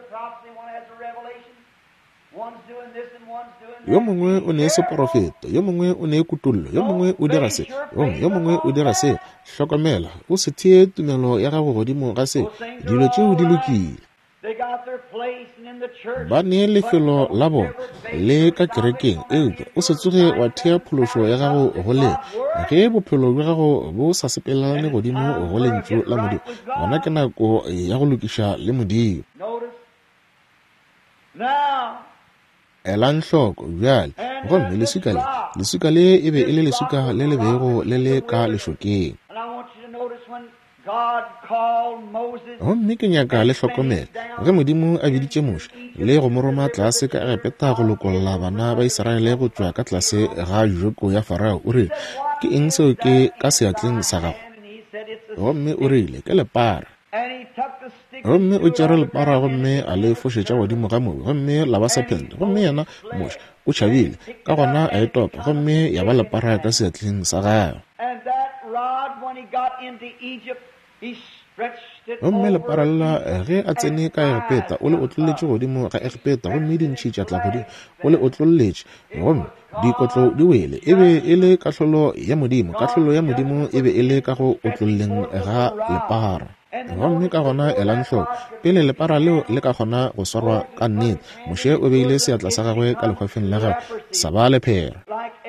yo mongwe o ne seporofeta yo mongwe o ne kutullo yo mongwe o dira se yo mongwe o dira se hlokomela o se thie tumelo ya gago godimo ga se dilo tšeo di lokile ba ne lefelo la bona le ka kerekeng eupša o se tsoge wa thea phološo ya gago go le ge bophelo bja gago bo sa sepelelane godimo go lentšu la modimo gona ke nako ya go lokiša le modimo elang hloko bjale gomme leswika le e be e le leswika le lebego le le ka lešokeng gomme ke nyaka le hlokomela ge modimo a biditše Moshe le go moroma tlase ka repeta go lokolola bana ba Iseraele go tšwa ka tlase ga joko ya Farao. O re ke eng seo ke ka seatleng sa gago? Gomme o rile ke lepara. Gomme o tšere lepara gomme a le fošetša godimo ga mobu, gomme la ba serpent. Gomme yena Moshe o tšhabile ka gona a etopa, gomme ya ba lepara ka seatleng sa gagwe. Gomme lepara lela ge a tsene ka Egipeta o le otlolletše godimo ga Egipeta, gomme dintšhi tša tla godimo o le otlolletše, gomme dikotlo di wele e be e le kahlolo ya modimo. Kahlolo ya modimo e be e le ka go otlolleng ga lepara. Gomme ka gona elanhloko pele lepara leo le ka gona go swarwa ka nnete, Moshe o beile seatla sa gagwe ka lekhwafeng la gagwe sa ba lephera.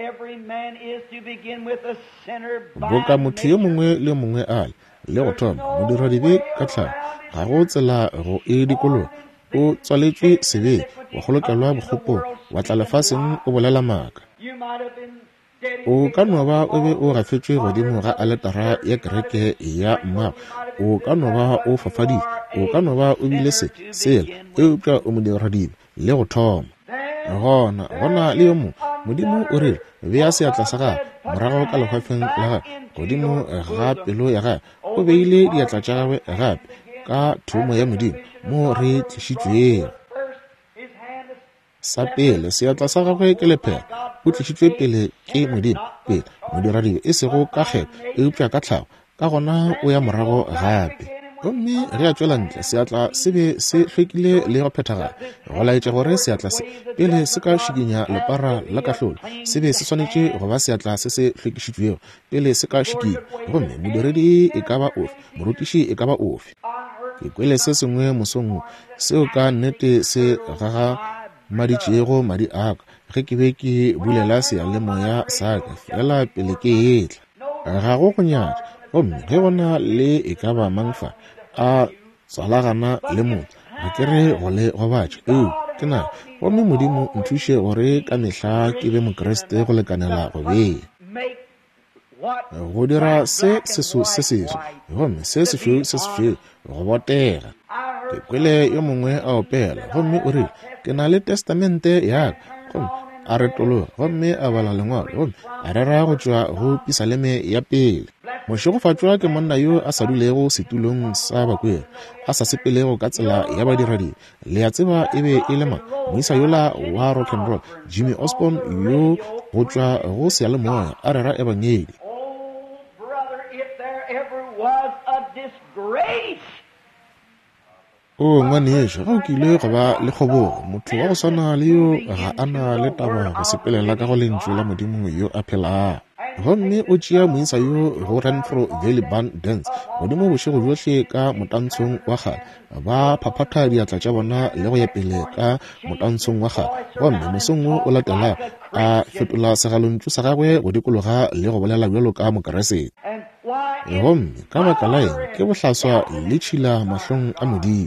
Boka motho yo mongwe le mongwe a le go thoma modiradibe ka tlhago ga go tsela go e dikolo o tswaletšwe sebe wa golokelwa bokgopo wa tla lefaseng o bolela maaka. O ka no ba o be o gafetšwe godimo ga aletara ya kereke ya mmago, o ka no ba o fafadile, o ka no ba o bile sela eupša o modiradibe le go thoma. Gona le yo mongwe modimo o rere bea seatla sa gagwe morago ka lekhwafeng la gagwe godimo ga pelo ya gagwe, o beile diatla tša gagwe gape ka thomo ya modimo mo re tlišitšweng. Sa pele seatla sa gagwe ke lephera, o tlišitšwe pele ke modimo pele modiradibe e sego ka kgetho eupša ka tlhago, ka gona o ya morago gape. Gomme ge a tšwela ntle seatla se be se hlwekile le go phethagala, go laetša gore seatla se pele se ka šikinya lepara la kahlolo se be se swanetše go ba seatla se se hlwekišitšwego pele se ka šikinya. Gomme modiredi e ka ba ofe, morutiši e ka ba ofe. Ke kwele se sengwe mosong seo ka nnete se gaga maditšego madi aka ge ke be ke bulela seyalemoya sa ka fela pele ke etla. Ga go go nyatša, gomme ge gona le e ka ba mangfa a tsalagana le motho ga ke re go le go batšha ke na gomme modimo nthuše gore ka mehla ke be mokreste go lekanela go bea go dira se seswa, gomme se sefeo go botega. Ke kwele yo mongwe a opela, gomme o rile ke na le testamente yaka, gomme a retologa, gomme a bala lengwalo, gomme a rera go tšwa go Pisaleme ya pele. Moshe go fatšwa ke monna yo a sa dulego setulong sa bakwena, a sa sepelego ka tsela ya badiradi. Le a tseba e be e le moisa yola wa rock and roll Jimmy Osborne yo go tšwa go seyalemoya a rera e banyedi. O ngwanešo ga o kile go ba le kgobogo, motho wa go swana le yo ga ana le taba go sepelela ka go lentšu la modimo yo a phelago. Gomme o tšea moisa yo go Renfrew Valley Band Dance godimo bošego bjohle ka motantshong wa gale, ba phaphatha diatla tša bona le go ya pele ka motantshong wa gale. Gomme mosong o latela a fetola segalontšu sa gagwe go dikologa le go bolela bjalo ka mokeresete. Gomme ka baka la eng ke bohlaswa le tšhila mahlong a modimo.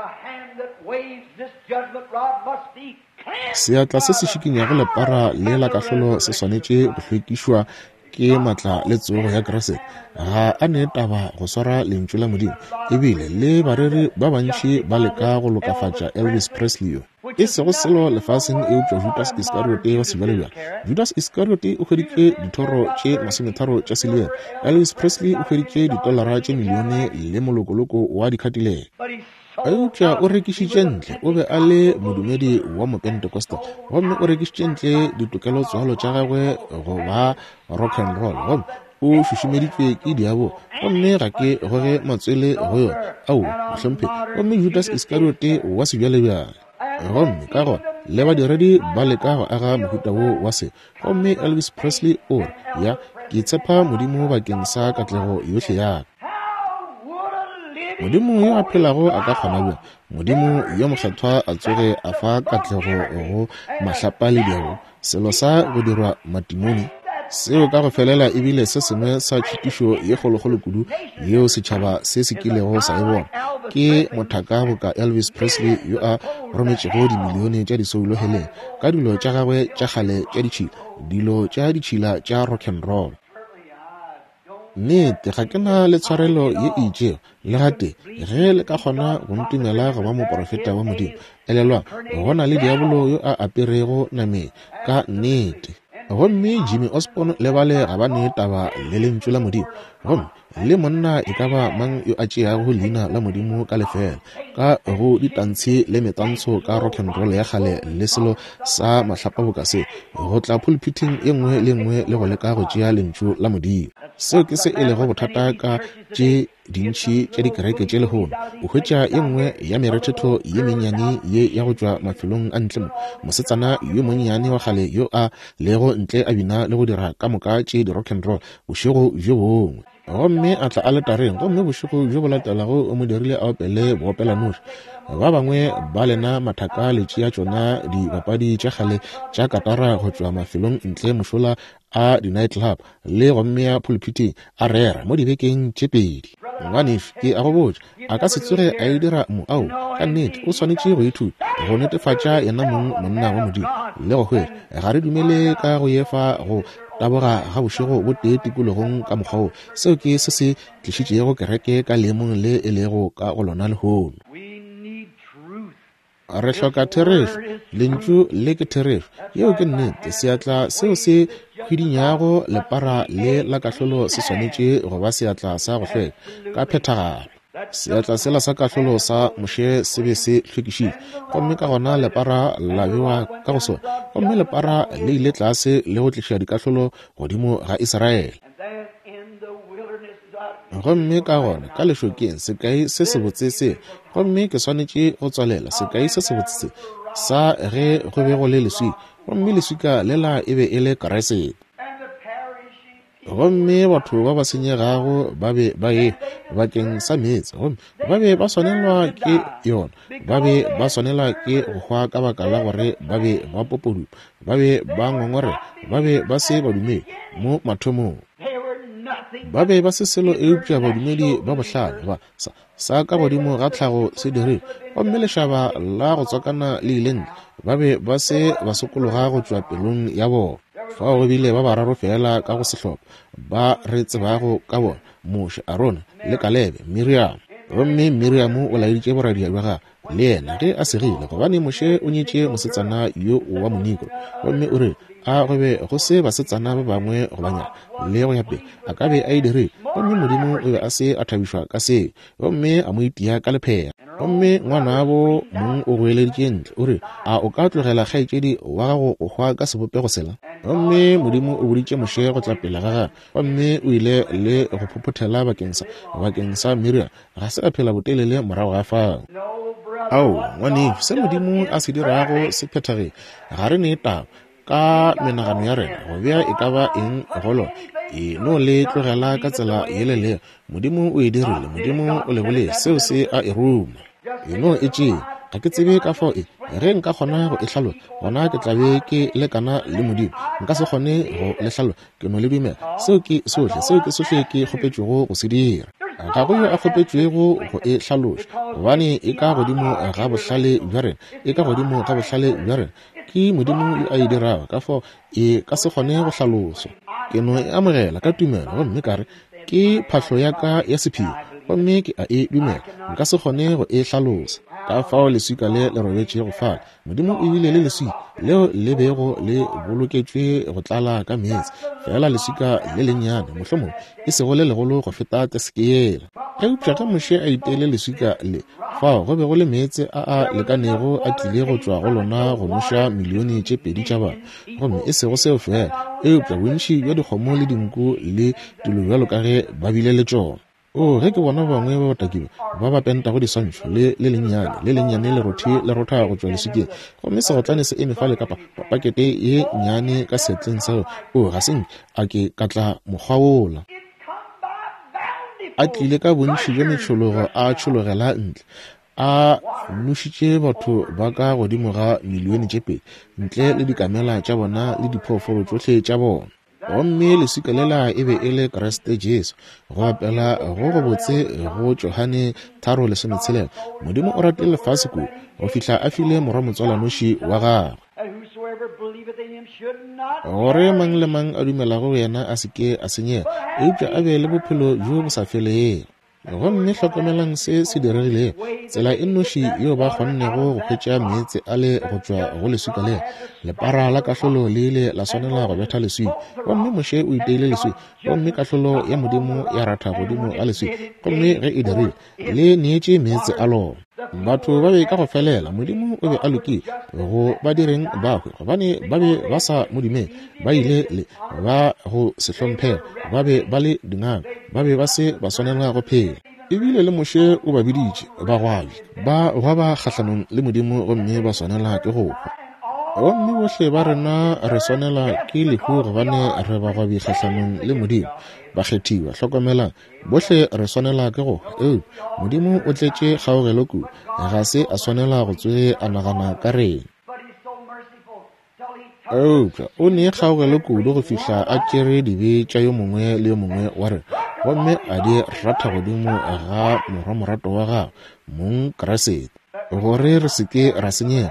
Seatla se se šikinyago lepara le la kahlolo se swanetše go hlwekišwa ke matla le tsogo ya Krasete. Ga a ne taba go swara lentšu la modimo, ebile le bareri ba bantši ba leka go lokafatša Elvis Presley yo. E sego selo lefaseng eupša Judas Iscariote wa sebjalebjale. Judas Iscariote o hweditše dithoro tše 30 tša silver, Elvis Presley o hweditše $1 tše milione le molokoloko wa dikhatilele. Eupša o rekišitše ntle, o be a le modumedi wa mopentekosta, gomme o rekišitše ntle ditokelo tswalo tša gagwe go ba rock and roll, gomme o šušumeditšwe ke diabo, gomme ga ke goge matswele go yona ao hlomphe. Gomme Judas Iscariote wa sebjalebjale, gomme ka gona le badiredi ba leka go aga mohuta wo wa se. Gomme Elvis Presley o re ya ke tshepa modimo bakeng sa katlego yohle yaka. Modimo yo a phelago a ka kgona bjang, modimo yo mokgethwa a tsoge a fa katlego go mahlapa le diabo, selo sa go dirwa matimoni seo ka go felela ebile se sengwe sa tšhitišo ye kgolokgolo kudu yeo setšhaba se se kilego sa e bona ke mothaka boka Elvis Presley yo a rometšego dimilione tša disouloheleng ka dilo tša gagwe tša kgale tša ditšhila, dilo tša ditšhila tša rock and roll. nnete ga ke na le tshwarelo ye ije le gate ge le ka kgona go ntumela go ba moprofeta wa modimo elelwa go na le diabolo yo a aperego nameng ka nnete gomme Jimmy Osborne le bale ga ba ne taba le lentswe la modimo gomme le monna e ka ba mang yo a tšeago leina la modimo ka lefela ka go ditantshi le metantsho ka rock and roll ya gale le selo sa mahlapabokase go tla pulpiting e nngwe le nngwe le go leka go tšea lentswe la modimo seo ke se e lego bothata ka tše dintšhi tša dikereke tše lehono o hwetša e nngwe ya merethetho ye mennyane ye ya go tšwa mafelong a ntle mosetsana yo monnyane wa gale yo a lego ntle a bina le go dira ka moka tše di rock and roll bošego jo bongwe gomme a tla a letareng gomme bošego jo bo latelago o mo dirile a opele boopela noši ba bangwe ba lena mathaka le tšea tšona dibapadi tša gale tša katara go tšwa mafelong ntle mošola a di-night club le gomme ya pulpiting a rera mo dibekeng tše pedi ngwanef ke a go botša a ka se tsoge a e dira mo ao ka nnete o swanetše go ithuta go netefatša yena monna wa modimo le go hwetša ga re dumele ka go efa go taboga ga bošego bo tee tikologong ka mokgwao seo ke se se tlišitšego kereke ka leemong le e lego ka go lona lehono re hloka therefo lentšu le ke therefo yeo ke nnete seatla seo se hwidinyago lepara le la kahlolo se swanetše go ba seatla sa go hlweka ka phethagalo seatla sela sa kahlolo sa moše se be se hlwekišitše gomme ka gona lepara la bewa ka go sona gomme lepara le ile tlase le go tliša dikahlolo godimo ga Israele gomme ka gona ka lešokeng sekai se se botse se gomme ke swanetše go tswalela sekai se se botse sa ge go be go le leswi gomme leswika lela e be e le Keresete gomme batho ba ba senyegago ba be ba ye bakeng sa meetse gomme ba be ba swanelwa ke yona ba be ba swanelwa ke go hwa ka baka la gore ba be ba popodu ba be ba ngongore ba be ba se badumedi mo mathomong ba be ba se selo eupša badumedi ba bohlale ba sa ka godimo ga tlhago se dire gomme lešaba la go tswakana le ileng ba be ba se ba sokologa go tšwa pelong ya bona fa go bile ba bararo fela ka go sehlopha ba re tsebago ka bona Moshe Aaron le Kalebe Miriam gomme Miriam o laeditše boradia bja ga le yena ge a segile gobane Moshe o nyetše mosetsana yo wa moniko gomme o re a go be go se basetsana ba bangwe go banyana le go ya pele a ka be a e dire gomme modimo o be a se a thabišwa ka seo gomme a mo itia ka lephega gomme ngwana abo mong o goeleditše ntle o re a o ka tlogela kgaetšedi wa gago go hwa ka sebopego sela gomme modimo o boditše Moshe go tla pele ga gagwe gomme o ile le go phophothela bakeng sa Miriam ga se a phela botelele morago ga fao ao ngwanef se modimo a se dirago se phethage ga re ne taba ka menagano ya rena go bea e ka ba eng golo e no le tlogela ka tsela yelele modimo o e dirile modimo o lebole seo se a eruma eno e tšee ga ke tsebe ka fao ge nka kgona go e hlalo gona ke tlabe ke lekana le modimo nka se kgone go le hlalo ke no le dumela seo ke sohle ke kgopetšego go se dira ga go yo a kgopetšego go e hlaloša gobane e ka godimo ga bohlale bja rena e ka godimo ga bohlale bja rena ke modimo a e dirago ka fao e ka se kgone go hlaloswa ke no e amogela ka tumelo gomme kare ke phahlo ya ka ya sephiri gomme ke a e dumela nka se kgone go e hlalosa ka fao leswika le robetše go fala modimo o ile le leswika leo le bego le boloketšwe go tlala ka meetse fela leswika le lennyane mohlomong e sego le legolo go feta tesekeyela eupša ka Moshe a iteile leswika le fao go be go le meetse a lekanego a tlile go tšwa go lona go noša milione tše pedi tša bana gomme e sego seo fela eupša bontši bja dikgomo le dinku le dilo bjalo ka ge ba bile le tšona ge ke bona bangwe ba batakiba ba ba pentago diswantšho le lennyane le rotha go tšwa leswikeng gomme segotlane se eme fale kapa pakete ye nnyane ka setleng seo ga senke a ke ka tla mokgwa wola a tlile ka bontši bja metšhologo a tšhologela ntle a nošitše batho ba ka godimo ga milione tše pedi ntle le dikamela tša bona le diphoofolo tšohle tša bona gomme leswika lela e be e le Kriste Jesu go apela go botse go Johane 3:16 modimo o ratile lefase kudu go fihla a file morwa motswalanoši wa gagwe gore mang le mang a dumelago yena a seke a senyega eupša a be le bophelo jo bo sa felego gomme hlokomelang se se diregile tsela e nnoši yo ba kgonnego go hwetša meetse a le go tšwa go leswika le lepara la kahlolo le ile la swanela go betha leswi gomme moše o iteile leswi gomme kahlolo ya modimo ya ratha godimo a leswi gomme ge e dirile le neetše meetse a lona batho ba be ka go felela modimo o be a lokile go ba direng bagwe gobane ba be ba sa modimeng ba ile le ba go se hlomphega ba be ba le dingaka ba be ba se ba swanela go phela ebile le moše o ba biditše ba gwabi ba gwaba kgahlanong le modimo gomme ba swanela ke go gomme bohle ba rena re swanela ke lehu gobane re ba gwabi kgahlanong le modimo ba kgethiwa hlokomelang bohle re swanela ke go modimo o tletše kgaogelo kudu ga se a swanela go tswe a nagana ka rena o ne kgaogelo kudu go fihla a tšere dibe tša yo mongwe le yo mongwe wa re gomme a di ratha godimo ga moramorato wa gago mong krasete gore re seke ra senyega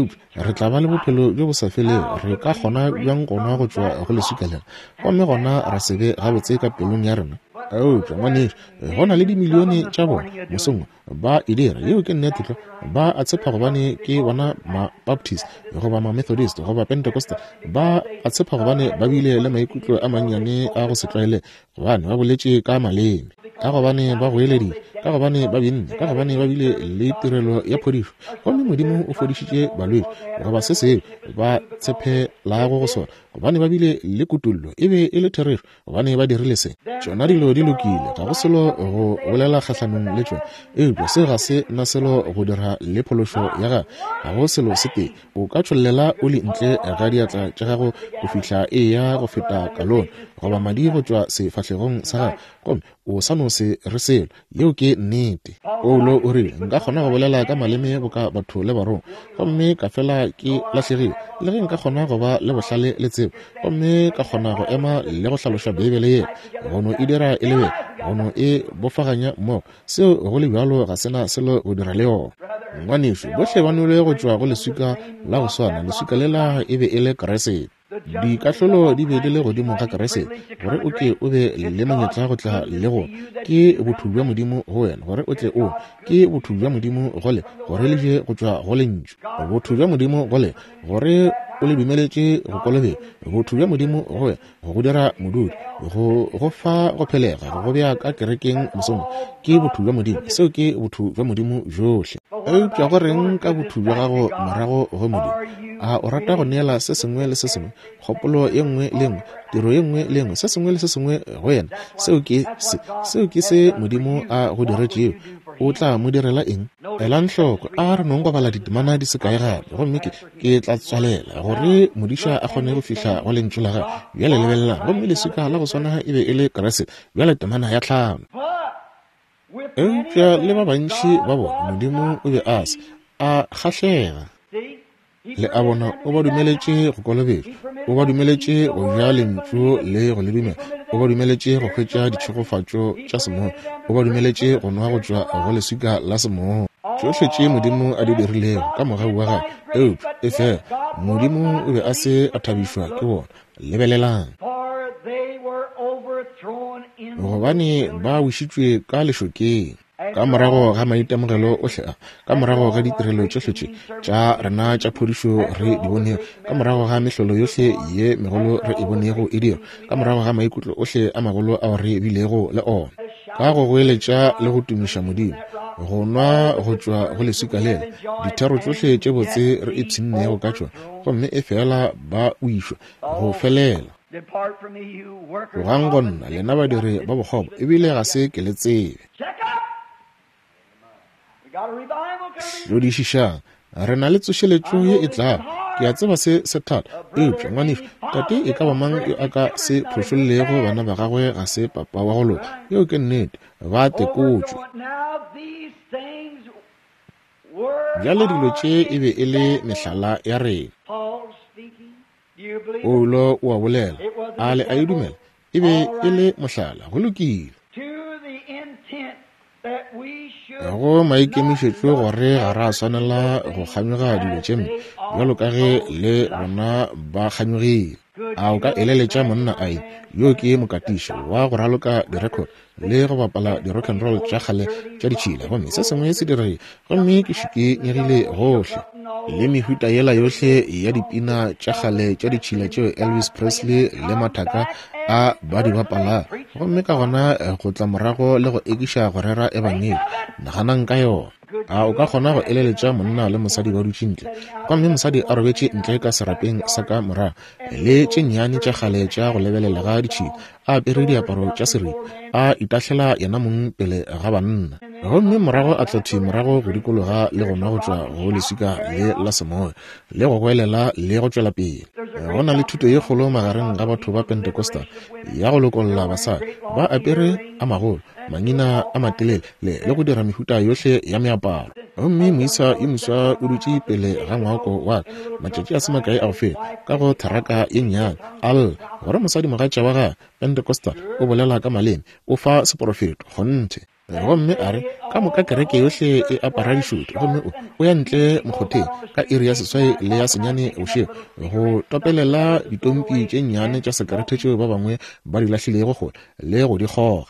re tla ba le bophelo jo bo sa feleng re ka kgona bjang gona go tšwa go leswikelela gomme gona ra sebe gabotse ka pelong ya rena ngwane go na le dimilione tša bona mosongwe ba e dira yeo ke nnetitlo ba a tshepa gobane ke bona ma-baptist goba ma-methodist goba pentecostal ba a tshepa gobane ba bile le maikutlo a mannyane a go se tlwaele gobane ba boletše ka maleme ka gobane ba go eledile ka gobane ba benne ka gobane ba bile le tirelo ya phodišo gomme modimo o fodišitše balwedi goba se seo ba tshepelago go sona gobane ba bile le kutullo e be e le therero gobane ba dirile se tšona dilo di lokile ga go selo go bolela kgahlanong le tšona se ga se na selo go dira le phološo ya ga go selo se teng o ka tšholela o le ntle ga diatla tša gago go fihla e ya go feta kalone goba madi go tšwa sefahlegong sa gago gomme o sa no se re selo yeo ke nnete paulo o rile nka kgona go bolela ka maleme go ka batho le barong gomme ka fela ke latlhegile le ge nka kgona go ba le bohlale le tsebo gomme ka kgona go ema le go hlaloša bebele ye gono e dira e lebe gono e bofaganya mmogo seo go le bjalo ga sena selo go dira le yona ngwaneso bohle ba nole go tšwa go leswika la go swana leswika le la e be e le keresete dikahlolo di be di le godimo ga keresete gore o ke o be le manyetla go tla le go ke botho bja modimo go wena gore o tle o ke botho bja modimo gole gore le je go tšwa go lentšu botho bja modimo gole gore o le dumeletše go kolobe botho bja modimo go go dira modudi go fa go phelega go bja ka kerekeng mosomo ke botho bja modimo seo ke botho bja modimo johle eupša go reng ka botho bja gago morago go modimo a o rata go neela se sengwe le se sengwe kgopolo ye nngwe le nngwe tiro ye nngwe le nngwe se sengwe le se sengwe go wena seo ke se modimo a go diretšeo o tla mo direla eng ela nhloko a re nong go bala ditemana di se kae gape gomme ke tla tswalela gore modiša a kgone go fihla go lentšu la gae bjale lebelelang gomme leswika la go swana e be e le keresete bjale temana ya tlhano eupša le ba bantši ba bona modimo o be a se a kgahlega le a bona o ba dumeletše go kolobetša o ba dumeletše go ja lentšu le go le dumela o ba dumeletše go hwetša ditšhegofatšo tša semoo o ba dumeletše go nwa go tšwa go leswika la semoo tšohle tše modimo a di dirilego ka mogau wa gae eupša e fela modimo o be a se a thabišwa ke bona lebelelang gobane ba wišitšwe ka lešokeng ka morago ga maitemogelo ohle ka morago ga ditirelo tšohle tše tša rena tša phodišo re di bonego ka morago ga mehlolo yohle ye megolo re e bonego e dira ka morago ga maikutlo ohle a magolo ao re bilego le ona ka go goeletša le go tumiša modimo go nwa go tšwa go leswika lele dithero tšohle tše botse re ipshinnego ka tšona gomme e fela ba wišwa go felela tlogang go nna lena badiri ba bokgobo ebile ga se ke le tsebe hlodišišang re na le tsošeletšo ye e tlang ke a tseba se thata eupša ngwaneso tate e ka ba mang yo a ka se phošollego bana ba gagwe ga se papa wa go lona yeo ke nnete ba tekotšwe bjale dilo tše e be e le mehlala ya rena paulo o a bolela a le a e dumela e be e le mohlala go lokile go maikemišetšo gore ga re a swanela go kganyoga dilo tše mpe bjalo ka ge le bona ba kganyogile a o ka eleletša monna ai yo ke mokatišo wa go raloka direkod le go bapala di rock and roll tša kgale tša ditšhila gomme se sengwe se dire gomme ke šuke nyegile gohle le mehuta yela yohle ya dipina tša kgale tša ditšhila tšeo Elvis Presley le mathaka a ba di bapala gomme ka gona go tla morago le go ekiša go rera ebangedi naganang ka yona a o ka kgona go eleletša monna le mosadi ba dutše ntle gomme mosadi a robetše ntle ka serapeng sa ka morago le tše nnyane tša kgale tša go lebelela ga ditšhila a apere diaparo tša seriti a itahlela yena mong pele ga banna gomme morago a tlathi morago go dikologa le gona go tšwa go leswika le la semoya le go goelela le go tšwela pele go na le thuto ye kgolo magareng ga batho ba Pentecostal ya go lokolola basadi ba apere a magolo mangina a matelele le go dira mehuta yohle ya meaparo gomme moisa yo moswa o dutše pele ga ngwako wa matšatši a semakae a go fela ka go tharaka ye nnyane al gore mosadi mogatša wa ga Pentecostal o bolela ka maleme o fa seporofeto go nthe gomme a re ka moka kereke yohle e apara dišutu gomme o ya ntle mokgotheng ka iri ya seswai le ya senyane bošego go topelela ditompi tše nnyane tša sekerete tšeo ba bangwe ba di lahlilego kgole le go di kgoga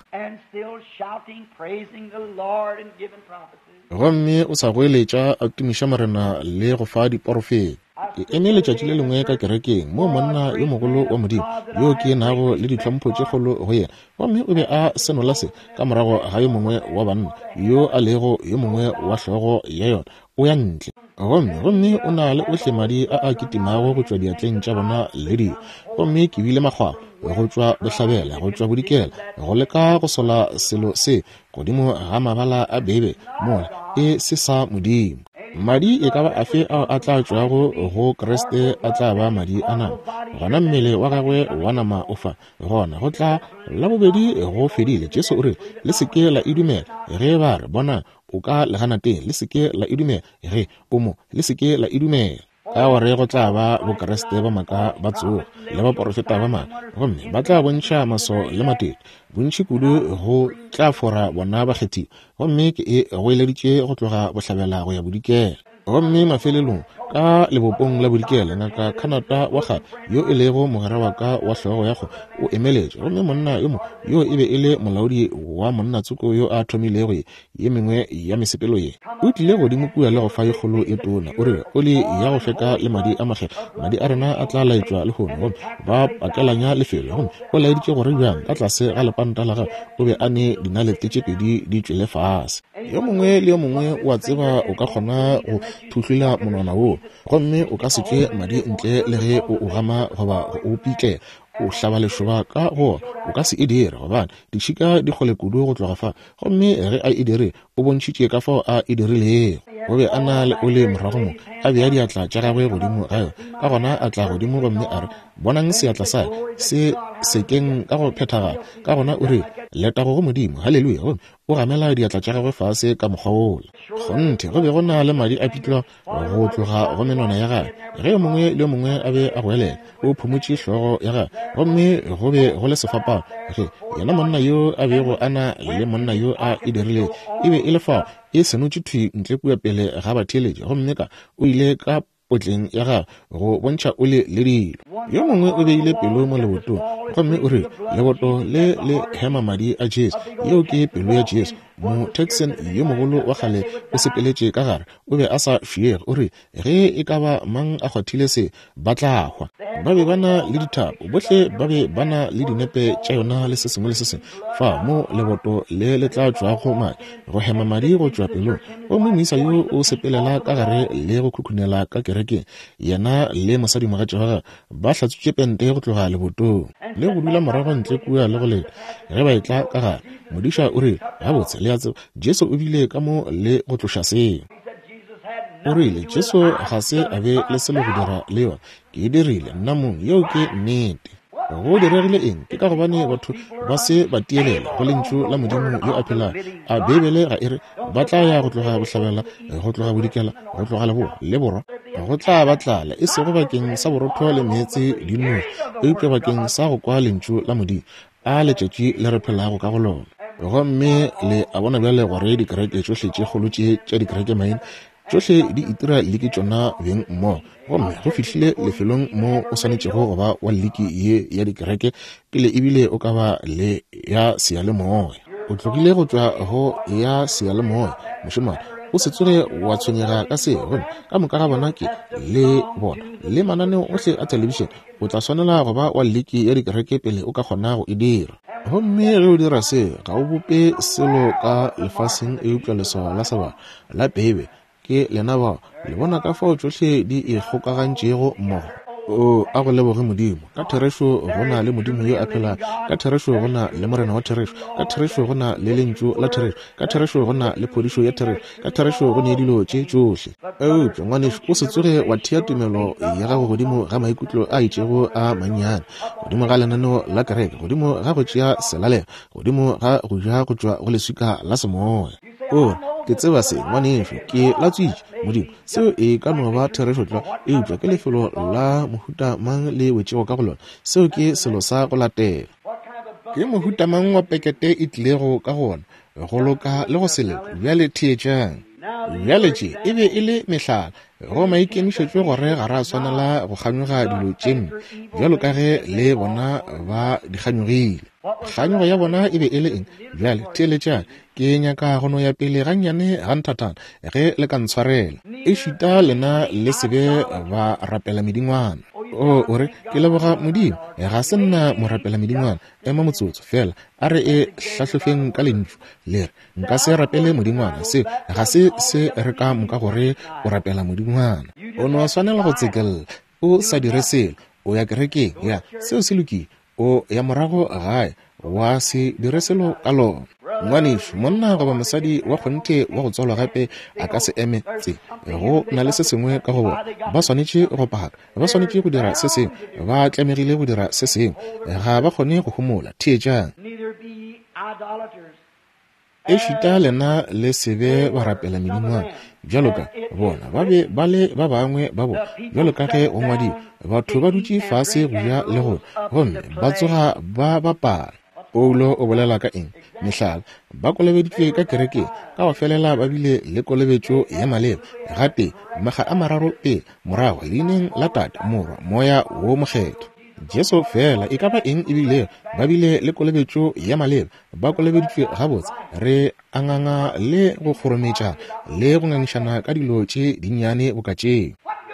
gomme o sa goeletša a tumiša marena le go fa diporofeta ke eme letšatši le lengwe ka kerekeng mo monna yo mogolo wa modimo yo ke nago le ditlhompho tše kgolo go yena gomme o be a senola se ka morago ga yo mongwe wa banna yo a lego yo mongwe wa hlogo ya yona o ya ntle gomme o na le ohle madi a kitimago go tšwa diatleng tša bona le dio gomme ke bile makgwao go tšwa bohlabela go tšwa bodikela go leka go sola selo se godimo ga mabala a bebe mola e se sa modimo madi e ka ba afe ao a tla tšwago go Kriste a tla ba madi a nama gona mmele wa gagwe wa nama o fa gona go tla la bobedi go fedile Jesu o re le seke la idumela ge ba re bona o ka legana teng le seke la idumela ge o mo le seke la idumela ka gore go tla ba bokreste ba maka ba tsoga le ba porofeta ba maka gomme ba tla bontšha maso le matete bontši kudu go tla fora bona bakgethi gomme ke e go eleditše go tloga bohlabela go ya bodikela gomme mafelelong ka lebopong la bodikela ngaka Canada wa ga yo e lego mogara wa ka wa hlogo ya go o emeletše gomme monna yo e be e le molaodi wa monna tsoko yo a thomilego ye mengwe ya mesepelo ye o tlile godimo kua le go fa kgolo e tona o re o le ya go feka le madi a magela madi a rena a tla laetšwa le gono gomme ba pakelanya lefelo gomme o laeditše gore bjang ka tlase ga lepanta la gagwe o be a ne dinalete tše pedi di tšwele fase yo mongwe le yo mongwe wa tseba o ka kgona go thuhlola monwana woo gomme o ka se tšwe madi ntle le ge o gama goba o pitle o hlaba lešoba ka go o ka se e dire gobane ditšhika di kgole kudu go tloga fa gomme ge a e dire o bontšhitše ka fao a e dirilego o be a na le o le morago mo a be a diatla tša gagwe godimo gayo ka gona a tla godimo gomme a re bonang seatla sa se sekeng ka go phethaga ka gona o re letago go modimo halleluja gomme o gamela diatla tša gagwe fase ka mokgwa ola go nthe go be go na le madi a pitlo go tloga go menwana ya gae ge yo mongwe le yo mongwe a be a goelela o phumotše hlogo ya gae gomme go be go le sefapano ge yena monna yo a bego ana le monna yo a e dirile e be e le fao e senotše thwi ntle kua pele ga batheeletše gomme ka o ile ka potleng ya gago go bontšha o le dilo yo mongwe o beile pelo mo lebotong gomme o re leboto le hema madi a Jesu yeo ke pelo ya Jesu mo Texan yo mogolo wa kgale o sepeletše ka gare o be a sa fiege o re ge e ka ba mang a kgwathile se ba tla hwa ba be bana le dithapo bohle ba be bana le dinepe tša yona le se sengwe le se sengwe fa mo leboto le tla tšwa go madi go hema madi go tšwa pelong o moisa yo o sepelela ka gare le go khukhunela ka kerekeng yena le mosadi mogatša wa ba hlatswitše pente go tloga lebotong le go dula morago ntle kua le go leta ge ba etla ka gare modiša o re gabotse le a tseba Jesu o bile ka mo le go tloša seo o rile Jesu ga se a be le selo go dira le yona ke e dirile nna mong yeo ke nnete go diregile eng ke ka gobane batho ba se ba tielela go lentšu la modimo yo a phelang a bebele ga ere ba tla ya go tloga bohlabela go tloga bodikela go tloga le borwa go tla batlala e sego bakeng sa borotho le meetse dinong e utlwe bakeng sa go kwa lentšu la modimo a letšatši le re phelago ka go lona gomme le a bona bjale gore dikereke tšohle tše kgolo tša dikereke maina tsohle di itira liki tsona beng mo gomme go fihlile lefelong mo o swanetšego go ba wa liki ye ya dikereke pele ebile o ka ba le ya seyalemoya. O tlogile go tswa go ya seyalemoya mošemane o se tsoge wa tshwenyega ka se gomme ka moka ga bona ke le bona le mananeo ohle a television o tla swanela go ba wa liki ya dikereke pele o ka kgona go e dira. Gomme ge o dira se ga o bope selo ka lefaseng eupša leso la seba la bebe ke lena ba le bona ka fao tsohle di ikgokagantšego mmogo. O a go leboge modimo ka therešo gona le modimo yo a phela, ka therešo gona le morena wa therešo, ka therešo gona le lentšu la therešo, ka therešo gona le phodišo ya therešo, ka therešo gone dilo tše tšohle. Eupša ngwanešo o se tsoge wa thea tumelo ya gago godimo ga maikutlo a itšego a mannyane, godimo ga lenaneo la kereke, godimo ga go tšea selalega, godimo ga go ja go tšwa go leswika la semoya. O ke tseba se ngwanešo ke la tswitše modimo seo e ka no ba therešo tla eupša ke lefelo la mohuta mang le wetšego ka go lona, seo ke selo sa go latela. Ke mohuta mang wa pekete e tlilego ka gona go loka le go seleka bjale theetšang bjale tše e be e le mehlala go maikemišetšwe gore ga ra swanela go kganyoga dilo tšeng bjalo ka ge le bona ba di kganyogile. Kganyogo ya bona e be e le eng bjale theeletšang ke nyaka gono ya pele gannyane ga nthatana ge le ka ntshwarela e šita lena le sebe ba rapela medingwana. O re ke leboga modimo ga se nna morapela medingwana ema motsotso fela a re e hlahlofeng ka lentšu le re nka se rapele modingwana seo ga se se re ka moka gore o rapela modingwana. O no swanela go tsekelela o sa dire selo o ya kerekeng ya seo se lokile o ya morago gae wa se dire selo ka lona. Ngwanešo monna goba mosadi wa kgonte wa go tswalwa gape a ka se eme tse go na le se sengwe ka go bona ba swanetše go paka, ba swanetše go dira se sengwe, ba tlamegile go dira se sengwe, ga ba kgone go homola theetšang. E šita lena le sebe ba rapela medingwana bjalo ka bona ba be ba le ba bangwe ba bona bjalo ka ge go ngwadiwa batho ba dutše fase go ja le go gomme ba tsoga ba bapala. Paulo o bolela ka eng mehlala ba kolebeditšwe ka kereke ka go felela ba bile le kolebetšo ya maleba gate maga a mararo pele morago leineng la tate morwa moya wo mokgetho Jesu fela e ka ba eng ebile ba bile le kolebetšo ya maleba ba kolebeditšwe gabotse re anganga le go kgorometša le go ngangišana ka dilo tše dinnyane bokatšeng.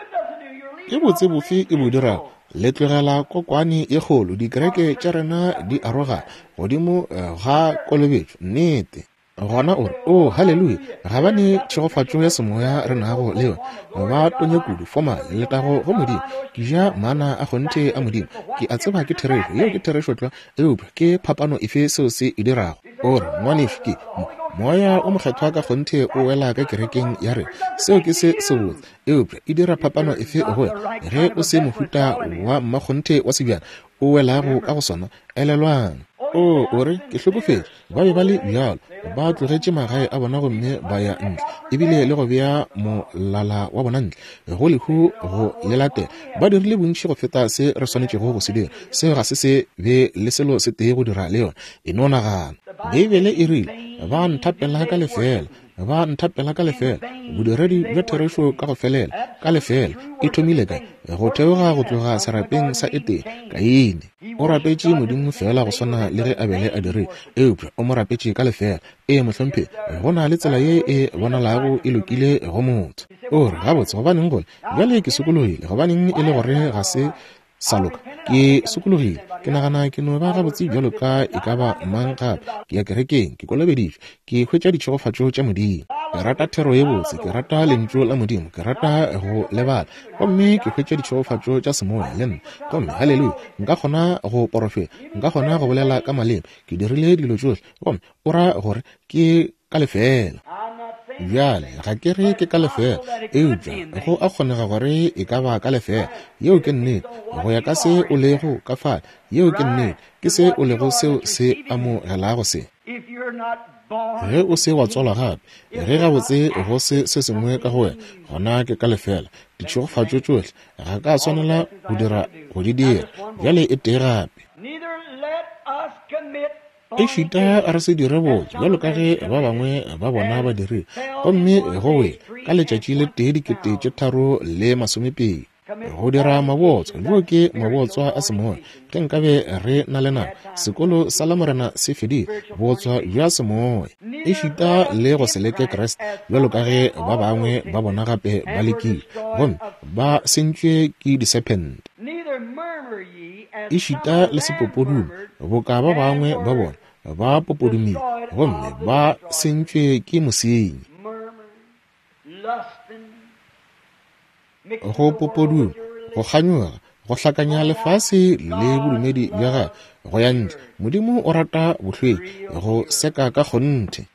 Ke botse bofe e bo dirago le tlogela kokwane e kgolo dikereke tša rena di aroga godimo ga kolobetšo nnete gona ore o halleluja ga ba ne tšhegofatšo ya semoya re nago le yone ba tonye kudu foma le letago go modimo ke ja mana a kgonte a modimo ke a tseba ke therešo yeo ke therešo tla eupša ke phapano efe seo se e dirago ore ngwanešo ke moya o mokgethwa ka kgonte o wela ka kerekeng ya re seo ke se sebotse eupša e dira phapano efe go ge o se mohuta wa mmakgonte wa sebjana o welago ka go sona elelwang. O ore ke hlokofetše ba be ba le bjalo ba tlogetše magae a bona gomme ba ya ntle ebile le go bea molala wa bona ntle go lehu go le latela ba dirile bontši go feta se re swanetšego go se dira seo ga se se be le selo se tee go dira le yone e nonagana. Bibele e rile ba nthapela ka lefela ba nthapela ka lefela bodiredi bja therešo ka go felela ka lefela e thomile kae go theoga go tloga serapeng sa ete Kaine o rapetše modimo fela go swana le ge a bele a dire eupša o mo rapetše ka lefela e mohlompe go na le tsela ye e bonalago e lokile go motho. O re gabotse gobaneng gole bjale ke sokologile gobaneng e le gore ga se sa loka ke sokologile ke nagana ke no ba gabotse bjalo ka e ka ba mang gape ke ya kerekeng ke kolobeditšwe ke hwetša ditšhegofatšo tša modimo ke rata thero ye botse ke rata lentšu la modimo ke rata go lebala gomme ke hwetša ditšhegofatšo tša semoya le nna gomme halleluja nka kgona go porofela nka kgona go bolela ka maleba ke dirile dilo tšohle gomme o ra gore ke ka lefela bjale ga ke re ke ka lefela eupša go a kgonega gore e ka ba ka lefela yeo ke nnete go ya ka se o lego ka fala yeo ke nnete ke se o lego seo se amogelago se ge o se wa tswala gape ge gabotse go se sengwe ka go wena gona ke ka lefela ditšhegofatšo tšohle ga ka swanela go dira go di dira bjale e tee gape e šita a re se dire botse jalo ka ge ba bangwe ba bona ba dire gomme gowe ka letšatši le tee 320 go dira mabotso jo ke mabotswa a semoya ke nkabe re na le nako sekolo sa lamorena se fedi botswa jwa semoya e šita le go se leke Kriste jalo ka ge ba bangwe ba bona gape ba lekile gomme ba sentšwe ke disepente e šita le sepopodumo boka ba bangwe ba bona ba popodumile gomme ba sentšwe ke mosenyi go popodumo go kganyoga go hlakanya lefase le bodumedi bja ga go ya ntle modimo o rata bohlweki go seka ka kgonthe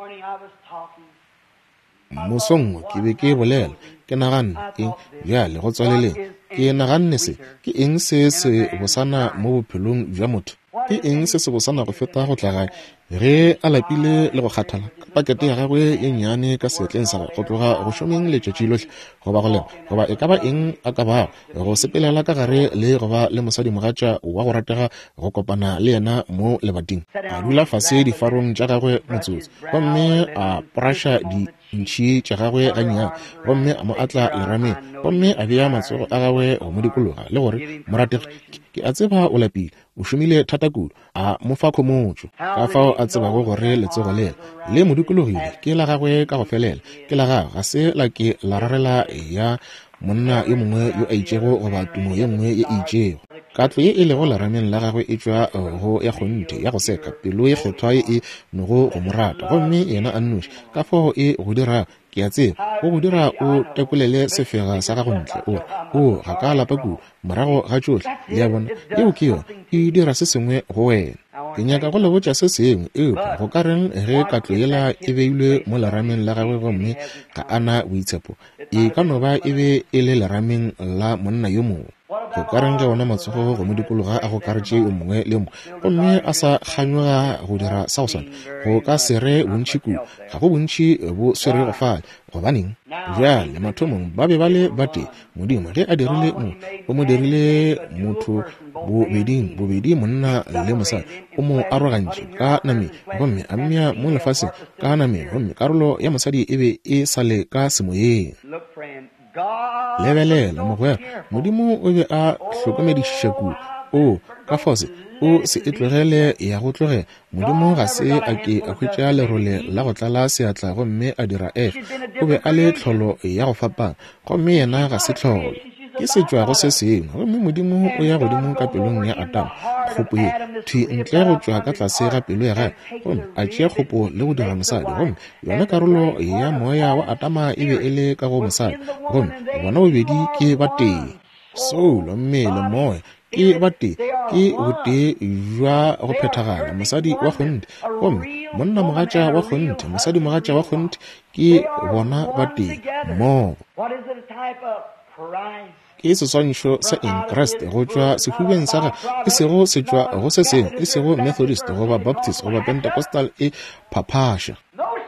mosong ke be ke bolela ke naganne eng bjale go tswaleleng ke naganne se ke eng se se bosana mo bophelong jwa motho ke eng se se bosana go feta go tla ge a lapile le go kgathala ka pakete ya gagwe ye nnyane ka seetleng sa go tloga go šomeng letšatši lotlhe goba go lema goba e ka ba eng a ka ba go sepelela ka gare le goba le mosadi mogatša wa go ratega go kopana le yena mo lebating a dula fase difarong tša gagwe motsotso gomme a prasha ntšhi tša gagwe gannyane gomme a mo atla lerameng gomme a bea matsogo a gagwe go mo dikologa le gore morategi ke a tseba o lapile o šomile thata kudu a mo fa khomotšo ka fao a tsebago gore letsogo lela le mo dikologile ke la gagwe ka go felela ke la gagwe ga se la ke la rarela ya monna yo mongwe yo a itšego goba tumo ye nngwe ye e itšego katlo ye e lego lerameng la gagwe e tšwa go ya kgonthe ya go seka pelo e kgethwa e nego go morata gomme yena a nnoši ka fao e go dira ke a tseba go dira o tekolele sefega sa gago ntle o ga ka lapa kudu morago ga tšohle le ya bona yeo ke yona e dira se sengwe go wena ke nyaka go lebotša se sengwe epa go ka reng ge katlo yela e beilwe mo lerameng la gagwe gomme ga ana boitshepo e ka no ba e be e le lerameng la monna yo mongwe go ka reng ge ona matsogo go mo dikologa a go karetše yo mongwe le mongwe gomme a sa kganyoga go dira sa go swana go ka se re bontšhi kudu ga go bontšhi bo swere go fale gobaneng bjale mathomong ba be ba le bate modimo ge a dirile o mo dirile motho bobedi monna le mosadi o mo arogantše ka name gomme a mmea mo lefaseng ka name gomme karolo ya mosadi e be e sale ka semoyeng lebelela mogwera modimo o be a hlokomedišiša kudu o ka fase o se e tlogele ya go tlogela modimo ga se a ke a hwetša lerole la go tlala seatla gomme a dira o be a le tlholo ya go fapana gomme yena ga se tlholo ke setšwa go se sengwe gomme modimo o ya godimo ka pelong ya Adam kgopo ye thi ntle go tšwa ka tlase ga pelo ya gae gomme a tšea kgopo le go dira mosadi gomme yona karolo ya moya wa Adama e be e le ka go mosadi gomme bona bobedi ke batee soulo mmele moya ke batee ke botee jwa go phethagala mosadi wa kgonthe gomme monna mogatša wa kgonthe mosadi mogatša wa kgonthe ke bona batee mmogo ke seswantšho sa Kriste go tšwa sehubeng sa ga e sego se tšwa go se sengwe e sego Methodist goba Baptist goba Pentecostal e phaphaša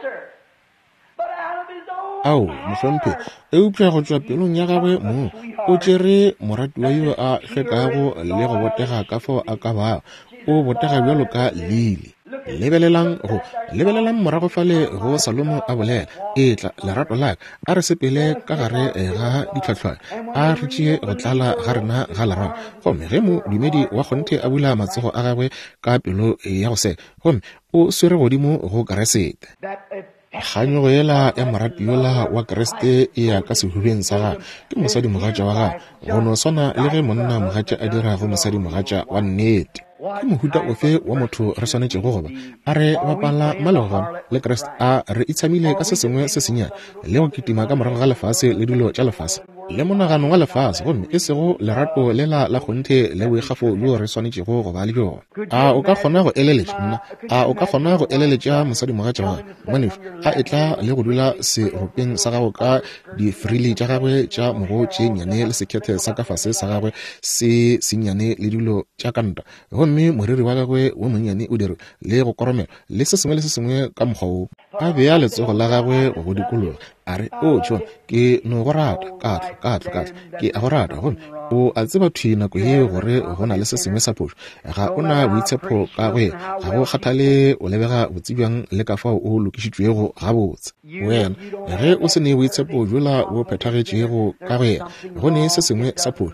ao mohlomphe eupša go tšwa pelong ya gagwe mo o tšere moratiwa yo a hlwekago le go botega ka fao a ka ba o botega bjalo ka lile lebelelang morago fale go Salomo a bolela etla lerato laka a re sepele ka gare ga ditlhwahlwa a re tšee go tlala ga rena ga lerago gomme ge mo dumedi wa kgonthe a bula matsogo a gagwe ka pelo ya go seka gomme o swere godimo go Keresete kganyogo yela ya morati yola wa Kriste e ya ka sehubeng sa ga ke mosadi mogatša wa ga go no swana le ge monna mogatša a dira go mosadi mogatša wa nnete ke mohuta ofe wa motho re swanetše go goba a re bapala malegono le Kriste a re itshamile ka se sengwe se senyane le go kitima ka morago ga lefase le dilo tša lefase le monagano wa lefase gomme e sego lerato lela la kgonthe le boikgafo bjo re swanetšego go ba le bjona a o ka kgona go eleletša nna a o ka kgona go eleletša mosadi mogatša wa monefu a e tla le go dula seropeng sa gago ka difrili tša gagwe tša mogo tše nnyane le sekhethe sa ka fase sa gagwe se sennyane le dilo tša kanta gomme moriri wa gagwe wo monnyane o dire le go koromela le se sengwe ka mokgwa o a bea letsogo la gagwe go dikologa a re o John ke no go rata katlo ke a go rata gomme o a tseba thina go ye gore go na le se sengwe sa phošo ga o na boitshepo ka go ga go kgathale o lebega botsibjang le ka fao o lokišitšwego gabotse wena ge o se ne boitshepo jola o phethagetšego ka go ne se sengwe sa phošo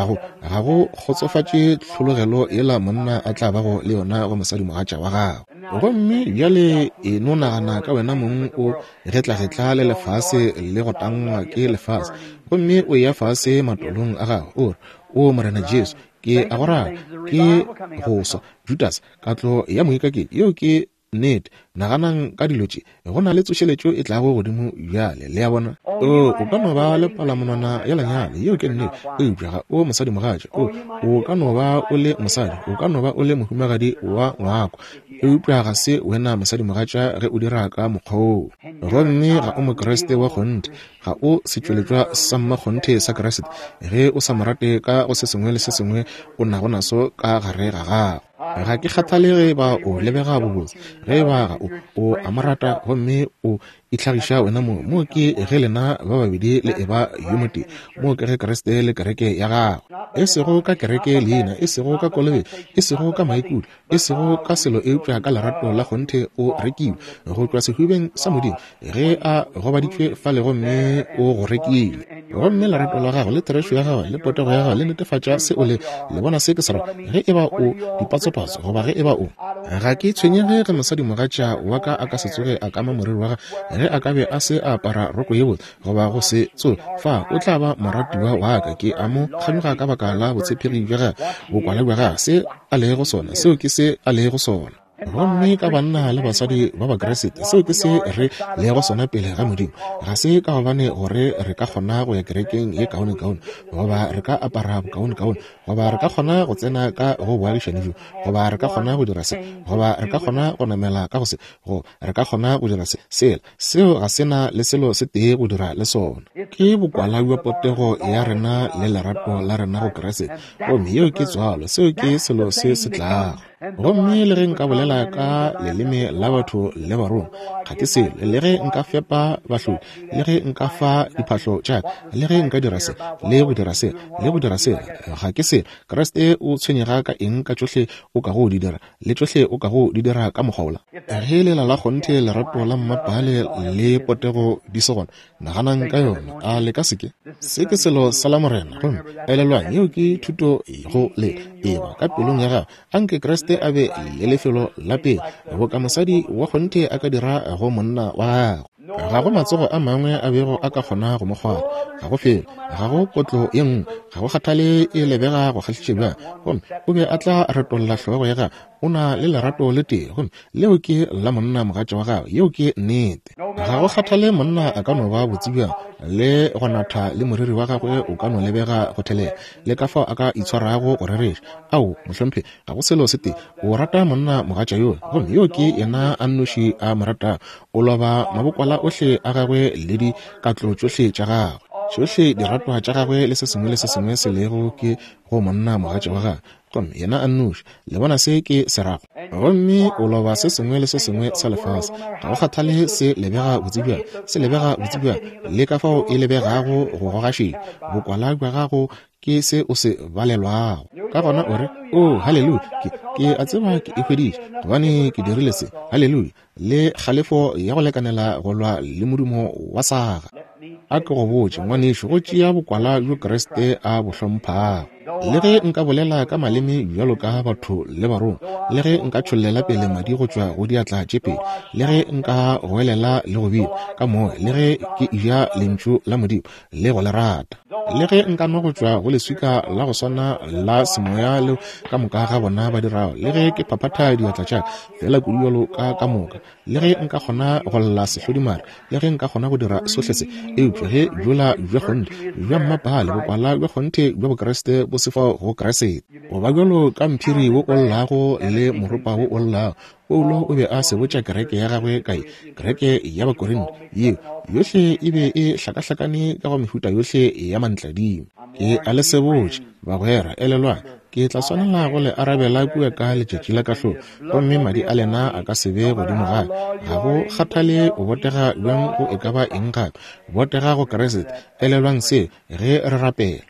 ga go kgotsofatše tlhologelo yela monna a tla bago le yona go mosadi mogatša wa gago gomme bjale e no nagana ka wena mong o getlagetla le lefase le go tangwa ke lefase gomme o ya fase matolong a gago o morena Jesu ke a go rata ke go swa Judas katlo ya moikake yo ke nnete naganang ka dilo tše go na le tsošeletšo e tlago godimo bjale le ya bona o ka no ba le palamonwana ya lanyale yeo ke nnete o eupša o mosadi mogatša o ka no ba o le mosadi o ka no ba o le mohumagadi wa ngwako eupša ga se wena mosadi mogatša ge o dira ka mokgwa gomme ga o mokreste wa kgonthe ga o setšweletšwa sa mmakgonthe sa keresete ge o sa morate ka go se sengwe le se sengwe o nagonaso ka gare ga gago ga ke kgathalege ba o lebega bobotse ge ba ga o amarata gomme o itlhagiša wena mo ke ge lena ba babedi le eba unity mo ke ge keresete le kereke ya gago e sego ka kereke leina e sego ka kolobe e sego ka maikutlo e sego ka selo eupša ka lerato la kgonthe o rekiwe go tšwa sehubeng sa modimo ge a gobaditšwe fa le gomme o go rekile gomme lerato la gago le terešo ya gago le potego ya gago le netefatša se o le bona se ke sera ge e ba o dipatso goba ge e ba o ga ke tshwenyege ge mosadi mogatša wa ka a ka se tsoge a kama moriri wa ga ge a ka be a se apara roko ye botse goba go se tso fa o tla ba moratiwa wa ka ke a mo kganyoga ka baka la botshepegi bja ga bokwala bja ga se a lego sona seo ke se a lego sona gomme ka banna le basadi ba ba keresete seo ke se re le go sona pele ga modimo ga se ka gobane gore re ka kgona go ya kerekeng ye kaone goba re ka apara kaone goba re ka kgona go tsena ka go boagišane jo goba re ka kgona go dira se goba re ka kgona go namela ka go se re ka kgona go dira se seo ga sena le selo se tee go dira le sona ke bokwala bja potego ya rena le lerato la rena go keresete gomme yeo ke tswalo seo ke selo se se tlago gomme le ge nka bolela ka leleme la batho le barong ga ke selo le ge nka fepa bahlodi le ge nka fa diphahlo tša le ge nka dira se le go dira se ga ke selo keresete o tshwenyega ka eng ka tšohle o ka go di dira le tšohle o ka go di dira ka mokgwaola ge lela la kgonthe lerato la mmapale le potego di se gona naganang ka yona a le ka seke se ke selo sa la morena gomme elelwang yeo ke thuto go le eba ka pelong ya gago anke keresete a be le lefelo la pele go ka mosadi wa kgonthe a ka dira go monna wa gago ga go matsogo a mangwe a bego a ka kgona go mokgwala ga go fela ga go kotlo ye nngwe ga go kgathale e lebega go kgahlitše bjang gomme o be a tla retolla tlhogo ya gago o na le lerato le tee gomme leo ke la monna mogatša wa gago yeo ke nnete ga go kgathale monna a ka no ba botsibjang le go natha le moriri wa gagwe o ka no lebega go thelela le ka fao a ka itshwarago go rereša ao mohlomphe ga go selo se tee o rata monna mogatša yoo gomme yoo ke yena a nnoši a morata o loba mabokwala ohle a gagwe le dikatlo tšohle tša gagwe tšohle diratwa tša gagwe le se sengwe se lego ke go monna mogatša wa gagwe gomme yena a nnoši le bona se ke serago gomme o loba se sengwe le se sengwe sa lefase ga go kgathale se lebega botsibjang le ka fao e lebegago go gogašeng bokwala bja gago ke se o se balelwago ka gona o re halleluja ke a tseba ke e hweditše gobane ke dirile se halleluja le kgalefo ya go lekanela go lwa le modumo wa saga a ke go botše ngwanešo go tšea bokwala bjo keresete a bohlomphago le ge nka bolela ka maleme bjalo ka batho le barong le ge nka tšholela pele madi go tšwa go diatla tše pedi le ge nka goelela le go bina ka moe le ge ke ja lentšu la modimo le go le rata le ge nka no go tšwa go leswika la go swana la semoya le ka moka ga bona ba dirao le ge ke phaphatha diatla tša fela kudualo ka moka le ge nka kgona go lla sehlodimare le ge nka kgona go dira sohle se eupša ge bjola bja kgonthe bja mmapale bokwala bja kgonthe bja bokeresete bo sefa go keresete goba bjalo ka mphiri wo o llago le moropa wo o llago Paulo o be a se botša kereke ya gagwe kae kereke ya bakorinto yeo yohle e be e hlakahlakane ka go mehuta yohle ya mantladimo ke a le se botše bagwera elelwa ke tla swanela go le arabela kua ka letšatši la kahlo gomme madi a lena a ka se be godimo ga go kgathale o botega bjang go e ka ba eng gape botega go Keresete elelwang se ge re rapela.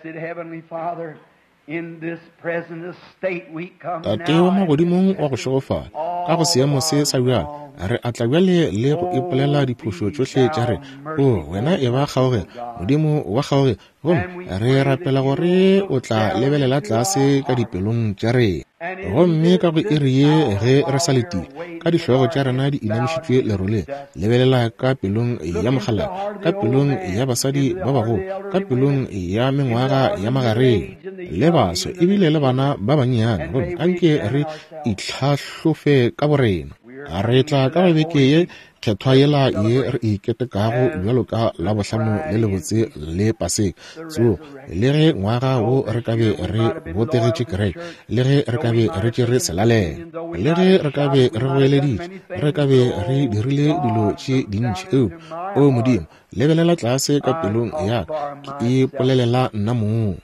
Tate wa magodimong wa go šogofala ka go seemo se sa bjale re a tla bjale le go ipolela diphošo tšohle tša re wena e ba kgaoge modimo wa kgaoge gomme re rapela gore o tla lebelela tlase ka dipelong tša re gomme ka go iri ye ge re sa letile ka dihlogo tša rena di inamišitšwe lerole lebelela ka pelong ya mogala ka pelong ya basadi ba bago ka pelong ya mengwaga ya magareng le baso ebile le bana ba bannyane gomme anke re itlhahlofe ka borena a re tla ka beke ye kgethwa yela ye re iketekago bjalo ka la bohlano le lebotse le paseka so le ge ngwaga wo re ka be re botegetše kereke le ge re ka be re tšere selaleng le ge re ka be re goeleditše re ka be re dirile dilo tše dintši o modimo lebelela tlase ka pelong ya ke ipolelela nna moo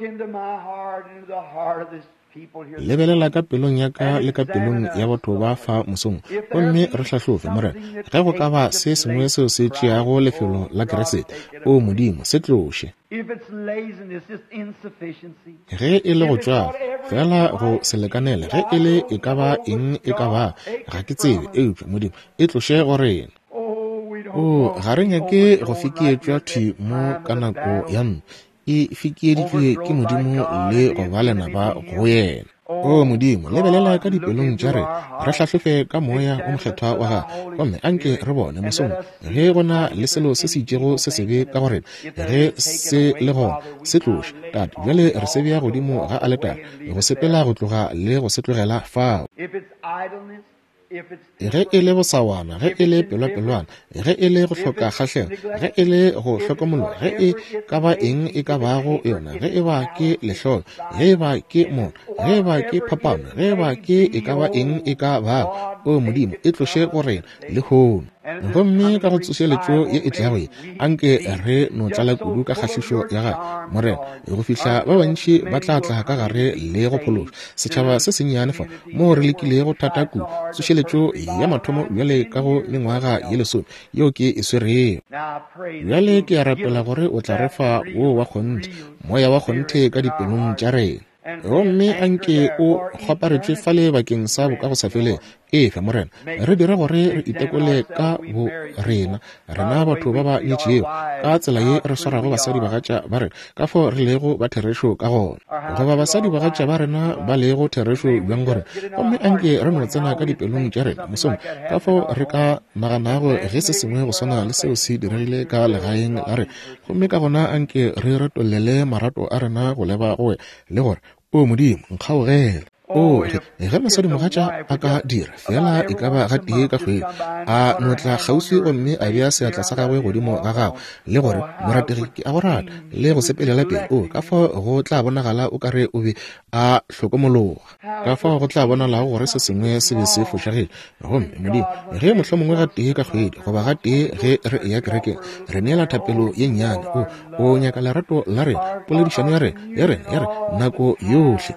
lebelela ka pelong ya ka le ka pelong ya batho ba fa mosong gomme re hlahlofe more ge go ka ba se sengwe seo se tšeago lefelo la Keresete o modimo se tloše ge e le go tšwa fela go se lekanele ge e le e ka ba eng e ka ba ga ke tsebe eupša modimo e tloše gorena ga re nyake go fikietšwa thi mo ka nako ya nno e fikieditšwe ke modimo le go balena ba go yena modimo lebelela ka dipelong tša re hlahlofe ka moya o mokgethwa wa ga gomme anke re bone mosong ge gona le selo se se itšego se sebe ka gore ge se le gona se tloše tate bjale re se bea godimo ga a letala go sepela go tloga le go se tlogela fao ge e le bosawana ge e le pelwapelwana ge e le go hloka kgahlego ge e le go hlokomologa ge e ka ba eng e ka bago yona ge e ba ke lehlolo ge e ba ke mona ge e ba ke phapano ge e ba ke e ka ba eng e ka bago modimo e tloše gorena le hono gomme ka go tsošeletšo ye e tlago ye anke re no tlala kudu ka kgahlišo ya ga morena go fihla ba bantši ba tla tla ka gare le go phološa setšhaba se sennyane fa mo re lekile go thata kudu tsošeletšo ya mathomo bjale ka go mengwaga ye lesome yeo ke e swerego bjale ke a rapela gore o tla re fa wo wa kgonthe moya wa kgonthe ka dipelong tša rena gomme anke o kgoparetšwe fale bakeng sa boka go sa fele fa morena re dira gore re itekole ka bo rena batho ba ba nyetšeo ka tsela ye re swarago basadi ba gatša ba rena ka fo re lego ba therešo ka gona goba basadi ba gatša ba rena ba lego therešo bjang gore gomme anke re no tsena ka dipelong tša rena mosong ka fo re ka naganago ge se sengwe go swana le seo se diregile ka legaeng la re gomme ka gona anke re retolele marato a rena go leba gowe le gore modimo nkgaogela ge mosadi mogatša a ka dira fela e ka ba gatee ka kgwedi a notla kgauswi gomme a bea seatla sa gagwe godimo ga gago le gore morategi ke a go rata le go sepelela pele ka fa go tla bonagala o kare o be a hlokomologa ka fa go tla bonalago gore se sengwe se be se fošagile gomme modimo ge mohlho mongwe gatee ka kgwedi goba gatee ge re eya kereke re neela thapelo ye nnyane o nyaka lerato la re poledišano ya re nako yohle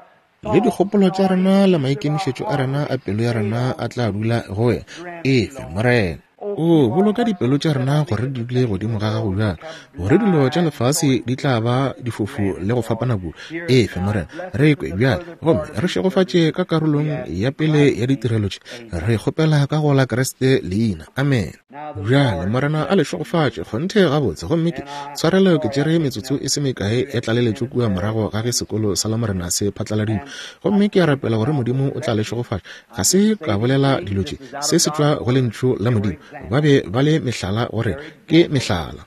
le dikgopolo tša rena le maikemišetšo a rena a pelo ya rena a tla dula gowe morena boloka dipelo tša rena gore di dule godimo ga gago bjalo gore dilo tša lefase di tla ba difofu le go fapana kudu morena re kwe bjalo gomme re šegofatše ka karolong ya pele ya ditirelo tše re kgopela ka go la Keresete leina amen bjale morena a le šegofatše kgonthe gabotse gomme ke tshwarelo ke tšere metsotso e se mekae ya tlaleletšo kua morago ga ge sekolo sa la morena se phatlaladimo gomme ke a rapela gore modimo o tla le šegofatše ga se ka bolela dilo tše se se tšwa go lentšu la modimo ba be ba le mehlala gore ke mehlala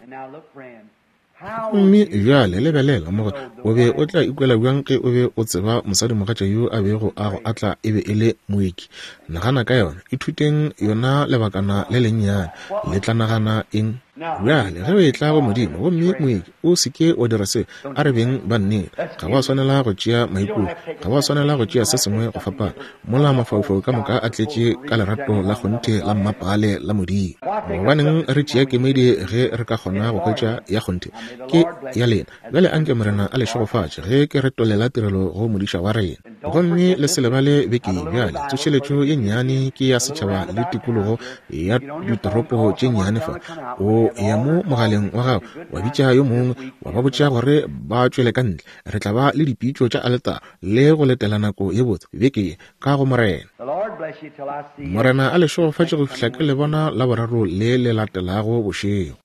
mme bjale lebelela mo o be o tla ikwela bjang ge o be o tseba mosadi mogatša yo a bego a go atla e be e le moeki nagana ka yona ithuteng yona lebakana le lennyane le tla nagana eng bjale ge o e tla go modimo gomme moedi o seke o dira se a re beng ba nnete ga ba swanela go tšea maikutlo ga ba swanela go tšea se sengwe go fapana mola mafaufau ka moka a tletše ka lerato la kgonte la mmapale la modimo gobaneng re tšea kemedi ge re ka kgona go hwetša ya kgonte ke ya lena bjale anke morena a lešogofatše ge ke re tolela tirelo go modiša wa rena gomme le se lebale beke bjale tsošeletšo ye nnyane ke ya setšhaba le tikologo ya ditoropo tše nnyane fa o ya mo mogaleng wa gago wa bitša yo mongwe wa ba botša gore ba tšwele ka ntle re tla ba le dipitšo tša aleta le go letela nako ye botse beke ka go morena morena a lešogofatše go fihla ke le bona la boraro le le latelago bošego.